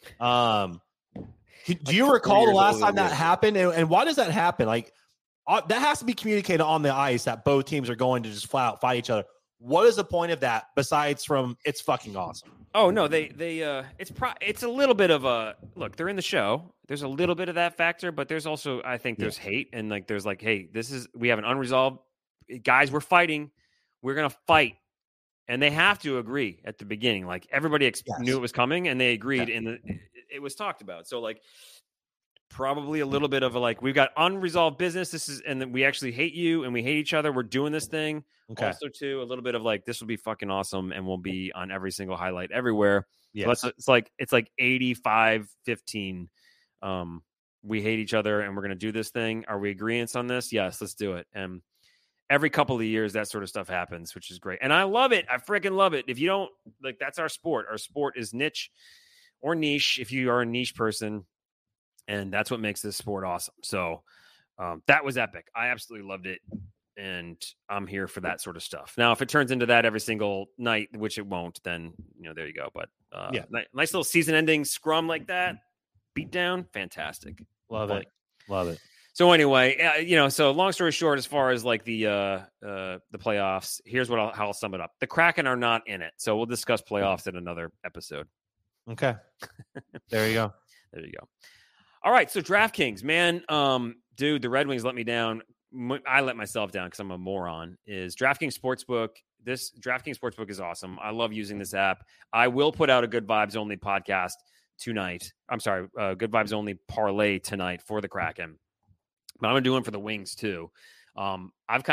Um, Do you recall the last time that happened? And, and why does that happen? Like, uh, that has to be communicated on the ice that both teams are going to just flat out fight each other. What is the point of that besides from it's fucking awesome? Oh, no, they, they, uh, it's pro- it's a little bit of a look, they're in the show. There's a little bit of that factor, but there's also, I think there's yeah. hate and like, there's like, hey, this is, we have an unresolved guys. We're fighting. We're going to fight. And they have to agree at the beginning. Like everybody ex- yes. knew it was coming and they agreed yeah. and the, it, it was talked about. So like probably a little bit of a, like, we've got unresolved business. This is, and then we actually hate you and we hate each other. We're doing this thing. Okay. Also too, a little bit of like, this will be fucking awesome. And we'll be on every single highlight everywhere. Yeah. So it's like, it's like eighty-five fifteen. Um, we hate each other and we're going to do this thing. Are we agreeing on this? Yes, let's do it. And every couple of years, that sort of stuff happens, which is great. And I love it. I freaking love it. If you don't, like, that's our sport. Our sport is niche or niche if you are a niche person. And that's what makes this sport awesome. So um, that was epic. I absolutely loved it. And I'm here for that sort of stuff. Now, if it turns into that every single night, which it won't, then, you know, there you go. But uh, yeah, nice little season ending scrum like that. Beat down. Fantastic. Love Fun. it. Love it. So anyway, uh, you know, so long story short, as far as like the uh, uh, the playoffs, here's what I'll, how I'll sum it up. The Kraken are not in it. So we'll discuss playoffs in another episode. Okay. There you go. There you go. All right. So DraftKings, man, um, dude, the Red Wings let me down. I let myself down because I'm a moron. Is DraftKings Sportsbook. This DraftKings Sportsbook is awesome. I love using this app. I will put out a Good Vibes Only podcast tonight. I'm sorry, uh, Good Vibes Only parlay tonight for the Kraken. But I'm going to do one for the Wings too. Um, I've kind of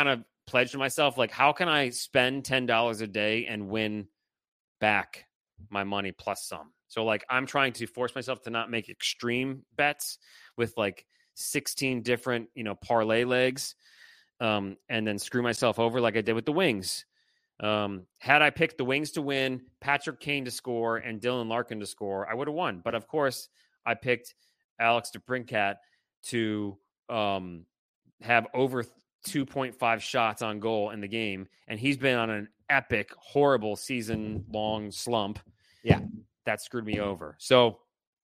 pledged to myself, like, how can I spend ten dollars a day and win back my money plus some? So, like, I'm trying to force myself to not make extreme bets with like sixteen different, you know, parlay legs, um, and then screw myself over like I did with the Wings. Um, had I picked the Wings to win, Patrick Kane to score, and Dylan Larkin to score, I would have won. But of course, I picked Alex DeBrincat to um, have over two point five shots on goal in the game, and he's been on an epic, horrible season-long slump. Yeah, that screwed me over. So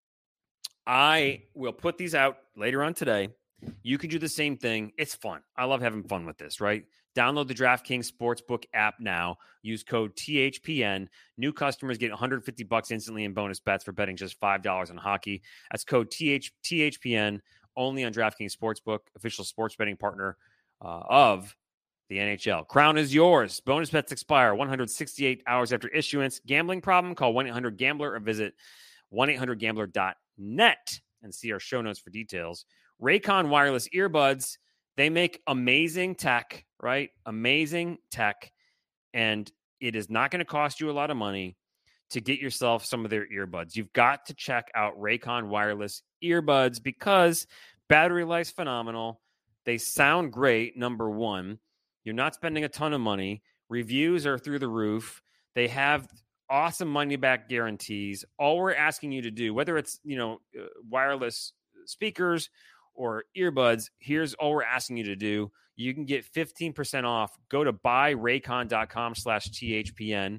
I will put these out later on today. You can do the same thing. It's fun. I love having fun with this, right? Download the DraftKings Sportsbook app now. Use code T H P N. New customers get one hundred fifty bucks instantly in bonus bets for betting just five dollars on hockey. That's code T H P N only on DraftKings Sportsbook, official sports betting partner uh, of the N H L. Crown is yours. Bonus bets expire one hundred sixty-eight hours after issuance. Gambling problem? Call one eight hundred gambler or visit one eight hundred gambler dot net and see our show notes for details. Raycon wireless earbuds. They make amazing tech, right? Amazing tech. And it is not going to cost you a lot of money to get yourself some of their earbuds. You've got to check out Raycon wireless earbuds because battery life's phenomenal. They sound great, number one. You're not spending a ton of money. Reviews are through the roof. They have awesome money-back guarantees. All we're asking you to do, whether it's, you know, uh, wireless speakers or earbuds, here's all we're asking you to do. You can get fifteen percent off. Go to buyraycon.com slash THPN.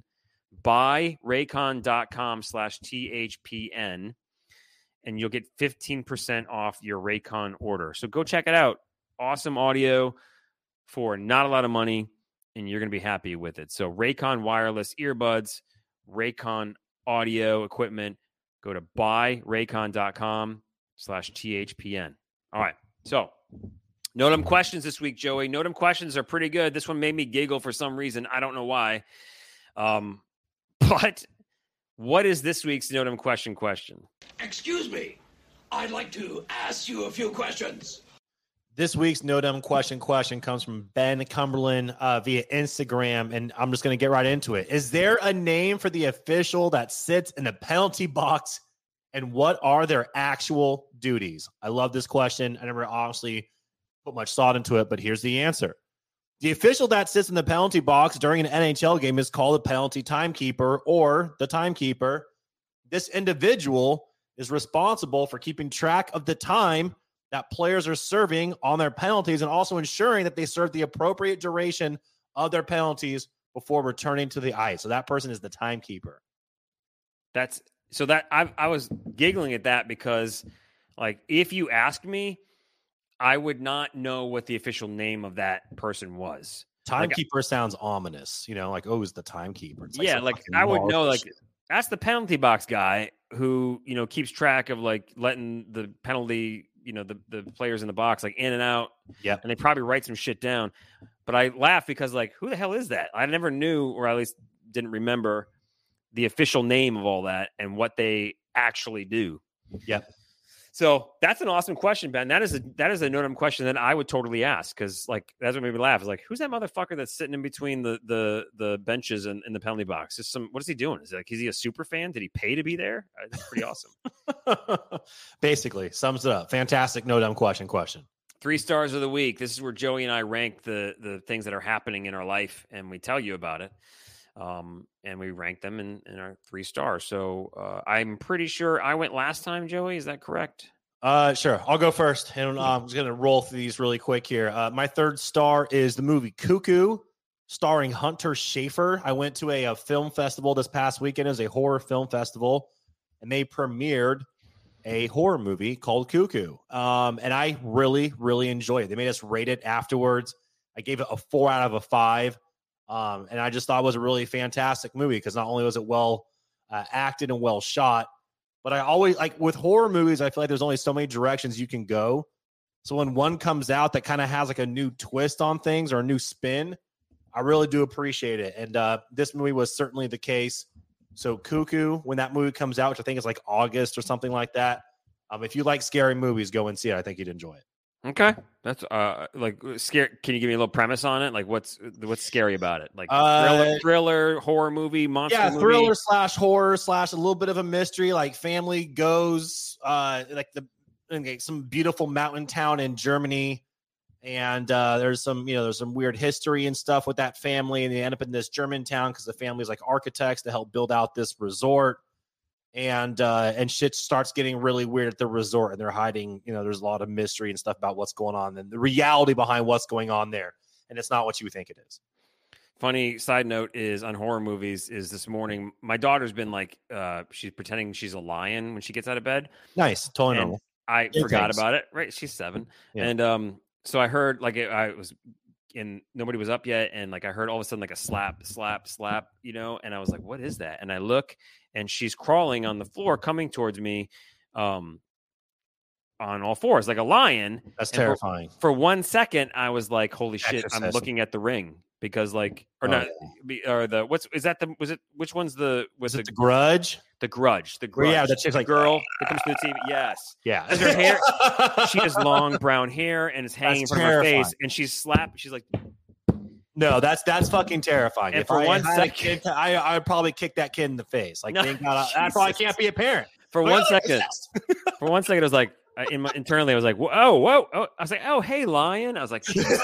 Buyraycon.com slash THPN. And you'll get fifteen percent off your Raycon order. So go check it out. Awesome audio for not a lot of money, and you're going to be happy with it. So Raycon wireless earbuds, Raycon audio equipment. Go to buyraycon.com slash THPN. All right. So Notem questions this week, Joey. Notem questions are pretty good. This one made me giggle for some reason. I don't know why. Um, but what is this week's Notem question question? Excuse me. I'd like to ask you a few questions. This week's Notem question question comes from Ben Cumberland uh, via Instagram, and I'm just going to get right into it. Is there a name for the official that sits in the penalty box, and what are their actual duties? I love this question. I never honestly put much thought into it, but here's the answer. The official that sits in the penalty box during an N H L game is called a penalty timekeeper or the timekeeper. This individual is responsible for keeping track of the time that players are serving on their penalties and also ensuring that they serve the appropriate duration of their penalties before returning to the ice. So that person is the timekeeper. That's so that I I was giggling at that because, like, if you asked me, I would not know what the official name of that person was. Timekeeper like, sounds ominous, you know, like, oh, it's the timekeeper. It's like yeah, like I would know, like, shit. That's the penalty box guy who, you know, keeps track of like letting the penalty, you know, the, the players in the box like in and out. Yeah. And they probably write some shit down. But I laugh because, like, who the hell is that? I never knew, or at least didn't remember the official name of all that and what they actually do. Yeah. So that's an awesome question, Ben. That is a that is a Notem question that I would totally ask because, like, that's what made me laugh. Is like, who's that motherfucker that's sitting in between the the the benches and in the penalty box? Just some. What is he doing? Is it like, is he a super fan? Did he pay to be there? Uh, that's pretty awesome. Basically, sums it up. Fantastic Notem question. Question. Three stars of the week. This is where Joey and I rank the the things that are happening in our life, and we tell you about it. Um, and we rank them in, in our three stars. So uh, I'm pretty sure I went last time, Joey. Is that correct? Uh, sure. I'll go first. And uh, I'm just going to roll through these really quick here. Uh, my third star is the movie Cuckoo, starring Hunter Schafer. I went to a, a film festival this past weekend. It was a horror film festival, and they premiered a horror movie called Cuckoo. Um, and I really, really enjoyed it. They made us rate it afterwards. I gave it a four out of a five. Um, and I just thought it was a really fantastic movie because not only was it well uh, acted and well shot, but I always, like with horror movies, I feel like there's only so many directions you can go. So when one comes out that kind of has like a new twist on things or a new spin, I really do appreciate it. And uh, this movie was certainly the case. So Cuckoo, when that movie comes out, which I think is like August or something like that, um, if you like scary movies, go and see it. I think you'd enjoy it. Okay, that's uh like scary. Can you give me a little premise on it? Like, what's what's scary about it? Like Uh, thriller, thriller, horror movie, monster Yeah, movie. thriller slash horror slash a little bit of a mystery. Like family goes, uh, like the okay, some beautiful mountain town in Germany, and uh, there's some you know there's some weird history and stuff with that family, and they end up in this German town because the family's like architects to help build out this resort. And uh, and shit starts getting really weird at the resort, and they're hiding. You know, there's a lot of mystery and stuff about what's going on, and the reality behind what's going on there, and it's not what you think it is. Funny side note is on horror movies is this morning my daughter's been like uh, she's pretending she's a lion when she gets out of bed. Nice, totally And normal. I It forgot thanks. about it. Right, she's seven, Yeah. and um, so I heard like it, I was. And nobody was up yet, and like I heard all of a sudden like a slap, slap, slap, you know, and I was like, "What is that?" And I look, and she's crawling on the floor, coming towards me, um, on all fours like a lion. That's And for- terrifying. For one second, I was like, "Holy shit!" I'm Exorcism. looking at the ring because, like, or Oh, not, be- or the what's is that the was it? Which one's the was Was the it the Grudge? the Grudge? The Where, Grudge. yeah, the chick's like, girl that comes to the T V. Yes. Yeah, Because her hair, she has long brown hair and it's hanging That's from her face, terrifying. and she's slapped. She's like. No, that's that's fucking terrifying. And if for I one had a second- kid, I I would probably kick that kid in the face. Like, No, thank God, I, I probably Jesus. can't be a parent. For Like, one oh, second, yes. for one second, I was like, I- in my, internally, I was like, "Whoa, whoa!" Oh, I was like, "Oh, hey, lion!" I was like, Jesus.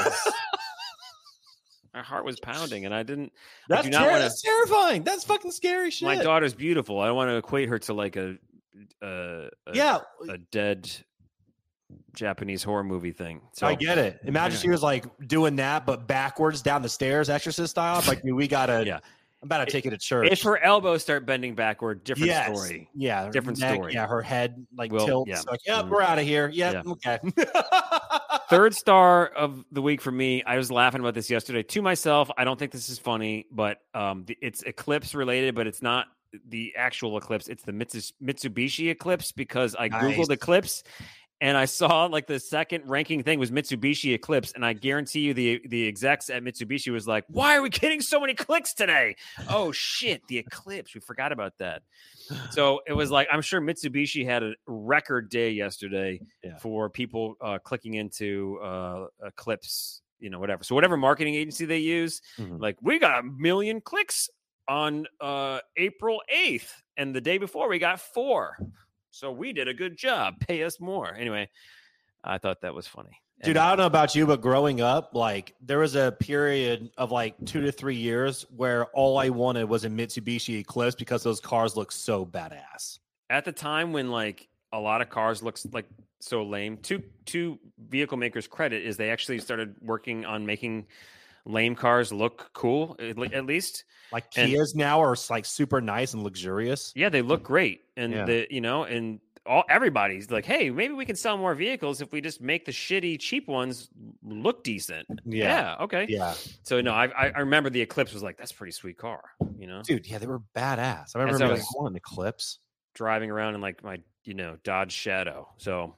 My heart was pounding, and I didn't. That's, I do not ter- want that's terrifying. That's fucking scary shit. My daughter's beautiful. I don't want to equate her to like a, a, a yeah, a dead Japanese horror movie thing. So I get it. Imagine Yeah. she was like doing that, but backwards down the stairs, Exorcist style. Like, we gotta. Yeah. I'm about to take it to church. If her elbows start bending backward, different Yes. story. Yeah, her Different neck, story. Yeah, her head like Will- tilts. yeah. Like, yep, Mhm. we're out of here. Yep, Yeah. okay. Third star of the week for me. I was laughing about this yesterday to myself. I don't think this is funny, but um, the, it's Eclipse related, but it's not the actual Eclipse. It's the Mitsu- Mitsubishi Eclipse because I Nice. Googled Eclipse and I saw like the second ranking thing was Mitsubishi Eclipse. And I guarantee you the, the execs at Mitsubishi was like, why are we getting so many clicks today? Oh shit, the Eclipse. We forgot about that. So it was like, I'm sure Mitsubishi had a record day yesterday Yeah. for people uh, clicking into uh, Eclipse, you know, whatever. So whatever marketing agency they use, Mhm. like we got a million clicks on uh, April eighth. And the day before we got four. So we did a good job. Pay us more. Anyway, I thought that was funny. Dude, And- I don't know about you, but growing up, like there was a period of like two to three years where all I wanted was a Mitsubishi Eclipse because those cars look so badass. at the time when like a lot of cars looks like so lame, two two vehicle makers credit is they actually started working on making lame cars look cool at le- at least. Like And- Kias now are like super nice and luxurious. Yeah, they look great, and Yeah. the you know, and all everybody's like, hey, maybe we can sell more vehicles if we just make the shitty cheap ones look decent. Yeah. okay. Yeah, So no, I I I remember the Eclipse was like that's a pretty sweet car, you know, dude. Yeah, they were badass. I remember As I being like, was- I want an Eclipse. driving around in like my you know Dodge Shadow. So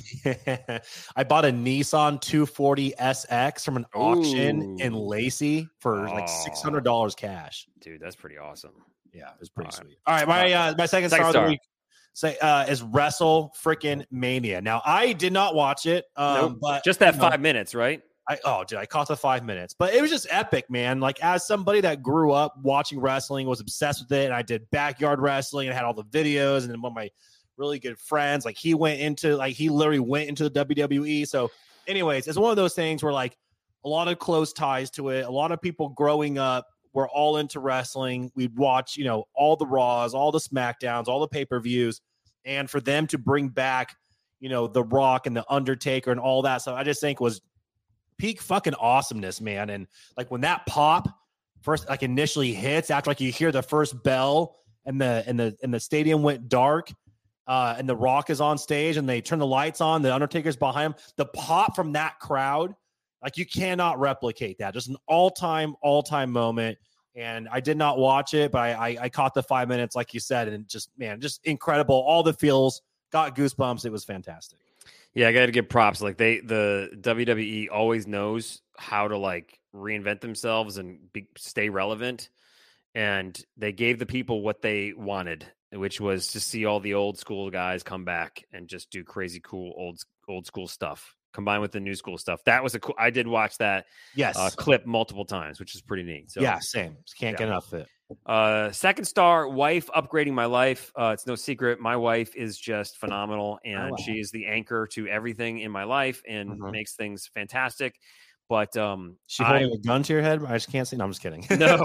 I bought a Nissan two forty S X from an auction in Ooh. Lacey for like Oh. six hundred dollars cash. dude, that's pretty awesome. Yeah, it was pretty All right. sweet. All right, my uh, my second, Second star, star. of the week say uh, is Wrestle Freaking Mania. Now I did not watch it, um, Nope. but Just that you know, five minutes, right? I oh, dude, I caught the five minutes, but it was just epic, man. Like as somebody that grew up watching wrestling, was obsessed with it, and I did backyard wrestling and had all the videos, and then one of my really good friends, like he went into like he literally went into the W W E. So, anyways, it's one of those things where like a lot of close ties to it. A lot of people growing up were all into wrestling. We'd watch, you know, all the Raws, all the SmackDowns, all the pay-per-views, and for them to bring back, you know, The Rock and The Undertaker and all that stuff, I just think was peak fucking awesomeness, man. And like when that pop first like initially hits after like you hear the first bell and the and the and the stadium went dark, uh and the Rock is on stage and they turn the lights on, the Undertaker's behind him, the pop from that crowd, like you cannot replicate that. Just an all-time all-time moment. And I did not watch it, but I, I I caught the five minutes like you said, and just man, just incredible. All the feels, got goosebumps. It was fantastic. Yeah, I got to give props. Like they, the W W E always knows how to like reinvent themselves and be, stay relevant. And they gave the people what they wanted, which was to see all the old school guys come back and just do crazy, cool old old school stuff. combined with the new school stuff. That was a cool. I did watch that Yes. uh, clip multiple times, which is pretty neat. So yeah, same. Can't yeah. get enough of it. Uh, second star, wife upgrading my life. Uh, it's no secret. My wife is just phenomenal, and wow. she's the anchor to everything in my life and Mhm. makes things fantastic. But um, She I- holding a gun to your head? I just can't see. No, I'm just kidding. no,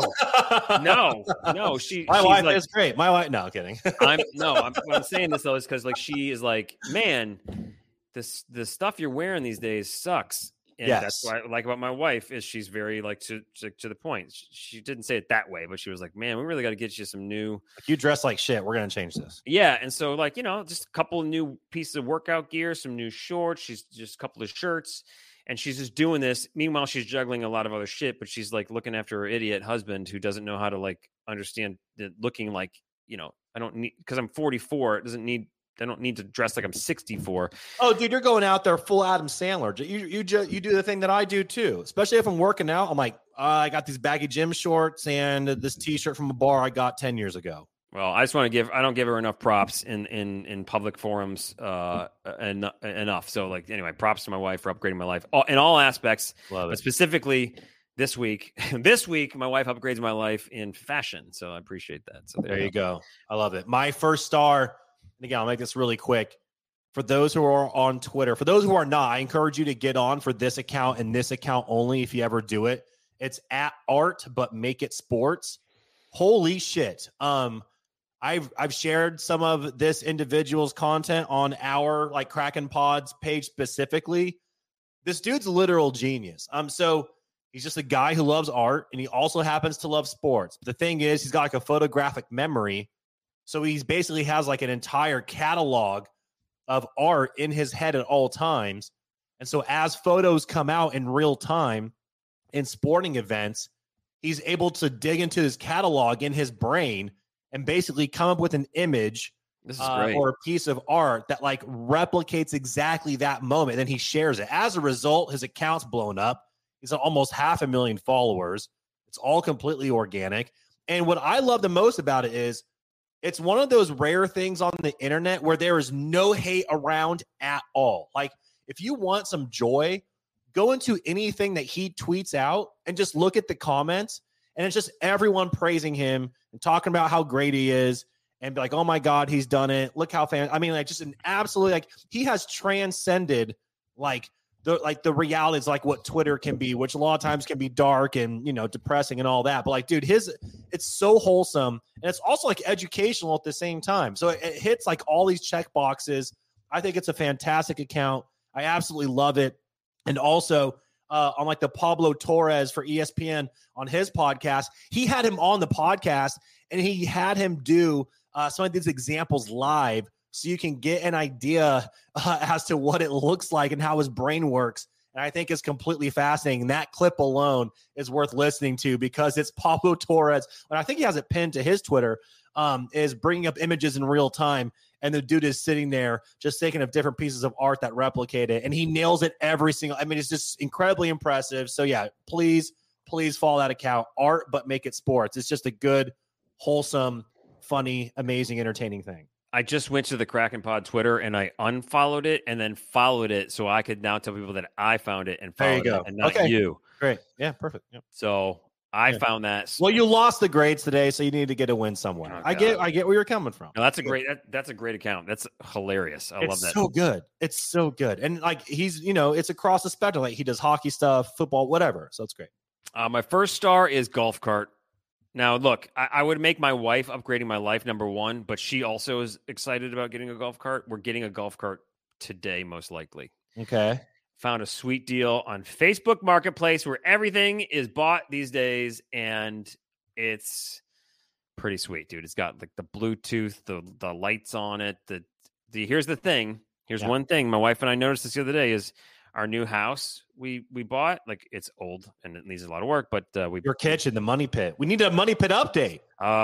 no, no. She, My she's wife like, is great. My wife. No, I'm kidding. I'm no. I'm, when I'm saying this though is because like she is like, man, this the stuff you're wearing these days sucks. And that's Yes. what I like about my wife is she's very like to to, to the point. She, she didn't say it that way, but she was like, man, we really got to get you some new. Like, you dress like shit. We're gonna change this. Yeah, and so like you know, just a couple of new pieces of workout gear, some new shorts. She's just a couple of shirts, and she's just doing this. Meanwhile, she's juggling a lot of other shit, but she's like looking after her idiot husband who doesn't know how to like understand the looking like you know. I don't need because I'm forty-four. It doesn't need. I don't need to dress like I'm sixty-four. Oh, dude, you're going out there full Adam Sandler. You you just you do the thing that I do too. Especially if I'm working out, I'm like, uh, I got these baggy gym shorts and this T-shirt from a bar I got ten years ago. Well, I just want to give. I don't give her enough props in in in public forums. Uh, en- enough. So like anyway, props to my wife for upgrading my life all, in all aspects. Love But it. specifically this week, this week, my wife upgrades my life in fashion. So I appreciate that. So There you go. I love it. My first star. And again, I'll make this really quick. For those who are on Twitter, for those who are not, I encourage you to get on for this account and this account only if you ever do it. It's at art, but make it sports. Holy shit. Um, I've I've shared some of this individual's content on our like Kraken Pods page specifically. This dude's a literal genius. Um, so he's just a guy who loves art and he also happens to love sports. But the thing is, he's got like a photographic memory. So he's basically has like an entire catalog of art in his head at all times. And so as photos come out in real time in sporting events, he's able to dig into his catalog in his brain and basically come up with an image this is uh, great. or a piece of art that like replicates exactly that moment. Then he shares it. As a result, his account's blown up. He's almost half a million followers. It's all completely organic. And what I love the most about it is it's one of those rare things on the internet where there is no hate around at all. Like if you want some joy, go into anything that he tweets out and just look at the comments. And it's just everyone praising him and talking about how great he is and be like, oh my God, he's done it. Look how fan. I mean, like just an absolutely like he has transcended like the like the realities like what Twitter can be, which a lot of times can be dark and you know depressing and all that. But like, dude, his it's so wholesome and it's also like educational at the same time. So it, it hits like all these check boxes. I think it's a fantastic account. I absolutely love it. And also uh, on like the Pablo Torres for E S P N on his podcast, he had him on the podcast and he had him do uh, some of these examples live. So you can get an idea uh, as to what it looks like and how his brain works. And I think it's completely fascinating. And that clip alone is worth listening to because it's Pablo Torres. And I think he has it pinned to his Twitter, um, is bringing up images in real time. And the dude is sitting there just thinking of different pieces of art that replicate it. And he nails it every single, I mean, it's just incredibly impressive. So yeah, please, please follow that account. Art, but make it sports. It's just a good, wholesome, funny, amazing, entertaining thing. I just went to the Kraken Pod Twitter and I unfollowed it and then followed it so I could now tell people that I found it and There you followed go. it and not Okay. you. Great. Yeah, perfect. Yep. So I Yeah. found that. Well, you lost the grades today, so you need to get a win somewhere. Oh, I get, God. I get where you're coming from. Now, that's a great. That, that's a great account. That's hilarious. I It's love that. so good. It's so good, and like he's, you know, it's across the spectrum. Like he does hockey stuff, football, whatever. So it's great. Uh, my first star is golf cart. Now, look, I, I would make my wife upgrading my life number one, but she also is excited about getting a golf cart. We're getting a golf cart today, most likely. Okay. Found a sweet deal on Facebook Marketplace where everything is bought these days, and it's pretty sweet, dude. It's got like the Bluetooth, the the lights on it. The the here's the thing. Here's Yeah. one thing. My wife and I noticed this the other day is our new house we we bought. Like it's old and it needs a lot of work, but uh, we Your kitchen, the money pit. We need a money pit update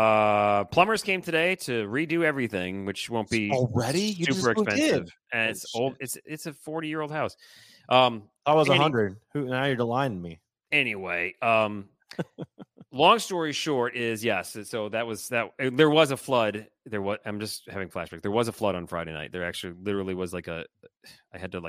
uh plumbers came today to redo everything, which won't be already. You just super moved in. expensive. And it's Holy old. It's it's a forty year old house. Um. I was a Any- hundred. Who now you're lying to me? Anyway, um, long story short is yes. So that was that. There was a flood. There was. I'm just having flashbacks. There was a flood on Friday night. There actually literally was like a. I had to like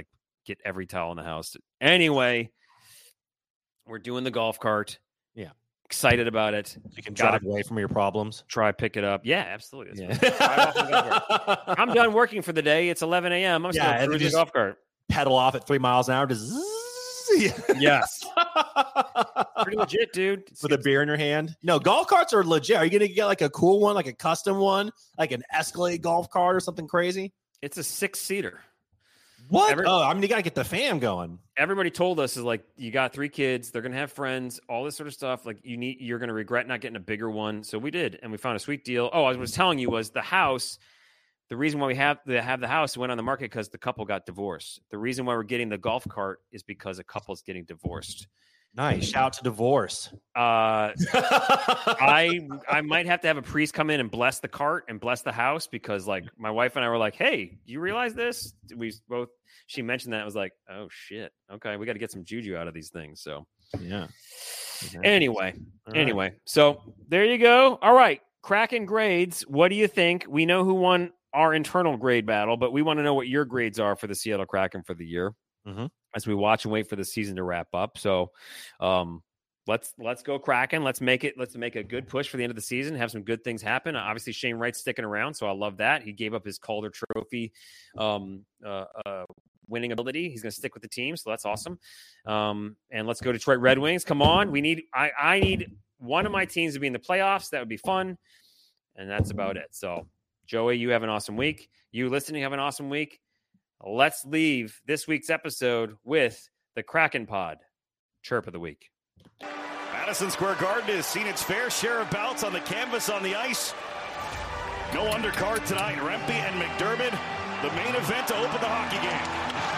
get every towel in the house. Anyway, we're doing the golf cart. Yeah. Excited about it. You can Gotta drive away from your problems. Try pick it up. Yeah, absolutely. Yeah. Drive off the golf cart. I'm done working for the day. It's eleven a.m. I'm Yeah, still and cruising just- the golf cart. Pedal off at three miles an hour. Just Yes. Pretty legit, dude. It's- with a beer in your hand. No, golf carts are legit. Are you going to get like a cool one, like a custom one, like an Escalade golf cart or something crazy? It's a six-seater. What? Every- oh, I mean, you got to get the fam going. Everybody told us is like, you got three kids, they're gonna have friends, all this sort of stuff. Like you need, you're gonna regret not getting a bigger one. So we did, and we found a sweet deal. Oh, I was telling you was the house. The reason why we have to have the house went on the market because the couple got divorced. The reason why we're getting the golf cart is because a couple's getting divorced. Nice. Shout out to divorce. Uh, I I might have to have a priest come in and bless the cart and bless the house because like my wife and I were like, hey, you realize this? We both. She mentioned that. I was like, oh shit. Okay, we got to get some juju out of these things. So Yeah. anyway, All right. anyway, so there you go. All right, Kraken grades. What do you think? We know who won our internal grade battle, but we want to know what your grades are for the Seattle Kraken for the year Mhm. as we watch and wait for the season to wrap up. So, um, let's let's go Kraken. Let's make it. Let's make a good push for the end of the season. Have some good things happen. Obviously, Shane Wright's sticking around, so I love that. He gave up his Calder Trophy um, uh, uh, winning ability. He's going to stick with the team, so that's awesome. Um, and let's go Detroit Red Wings. Come on, we need. I I need one of my teams to be in the playoffs. That would be fun, and that's about it. So, Joey, you have an awesome week. You listening have an awesome week. Let's leave this week's episode with the Kraken Pod Chirp of the Week. Madison Square Garden has seen its fair share of bouts on the canvas on the ice. Go undercard tonight. Rempe and McDermott, the main event to open the hockey game.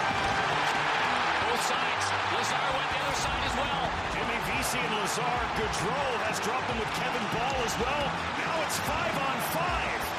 Both sides. Lazar went the other side as well. Jimmy Vesey and Lazar. Gaudreau has dropped him with Kevin Ball as well. Now it's five on five.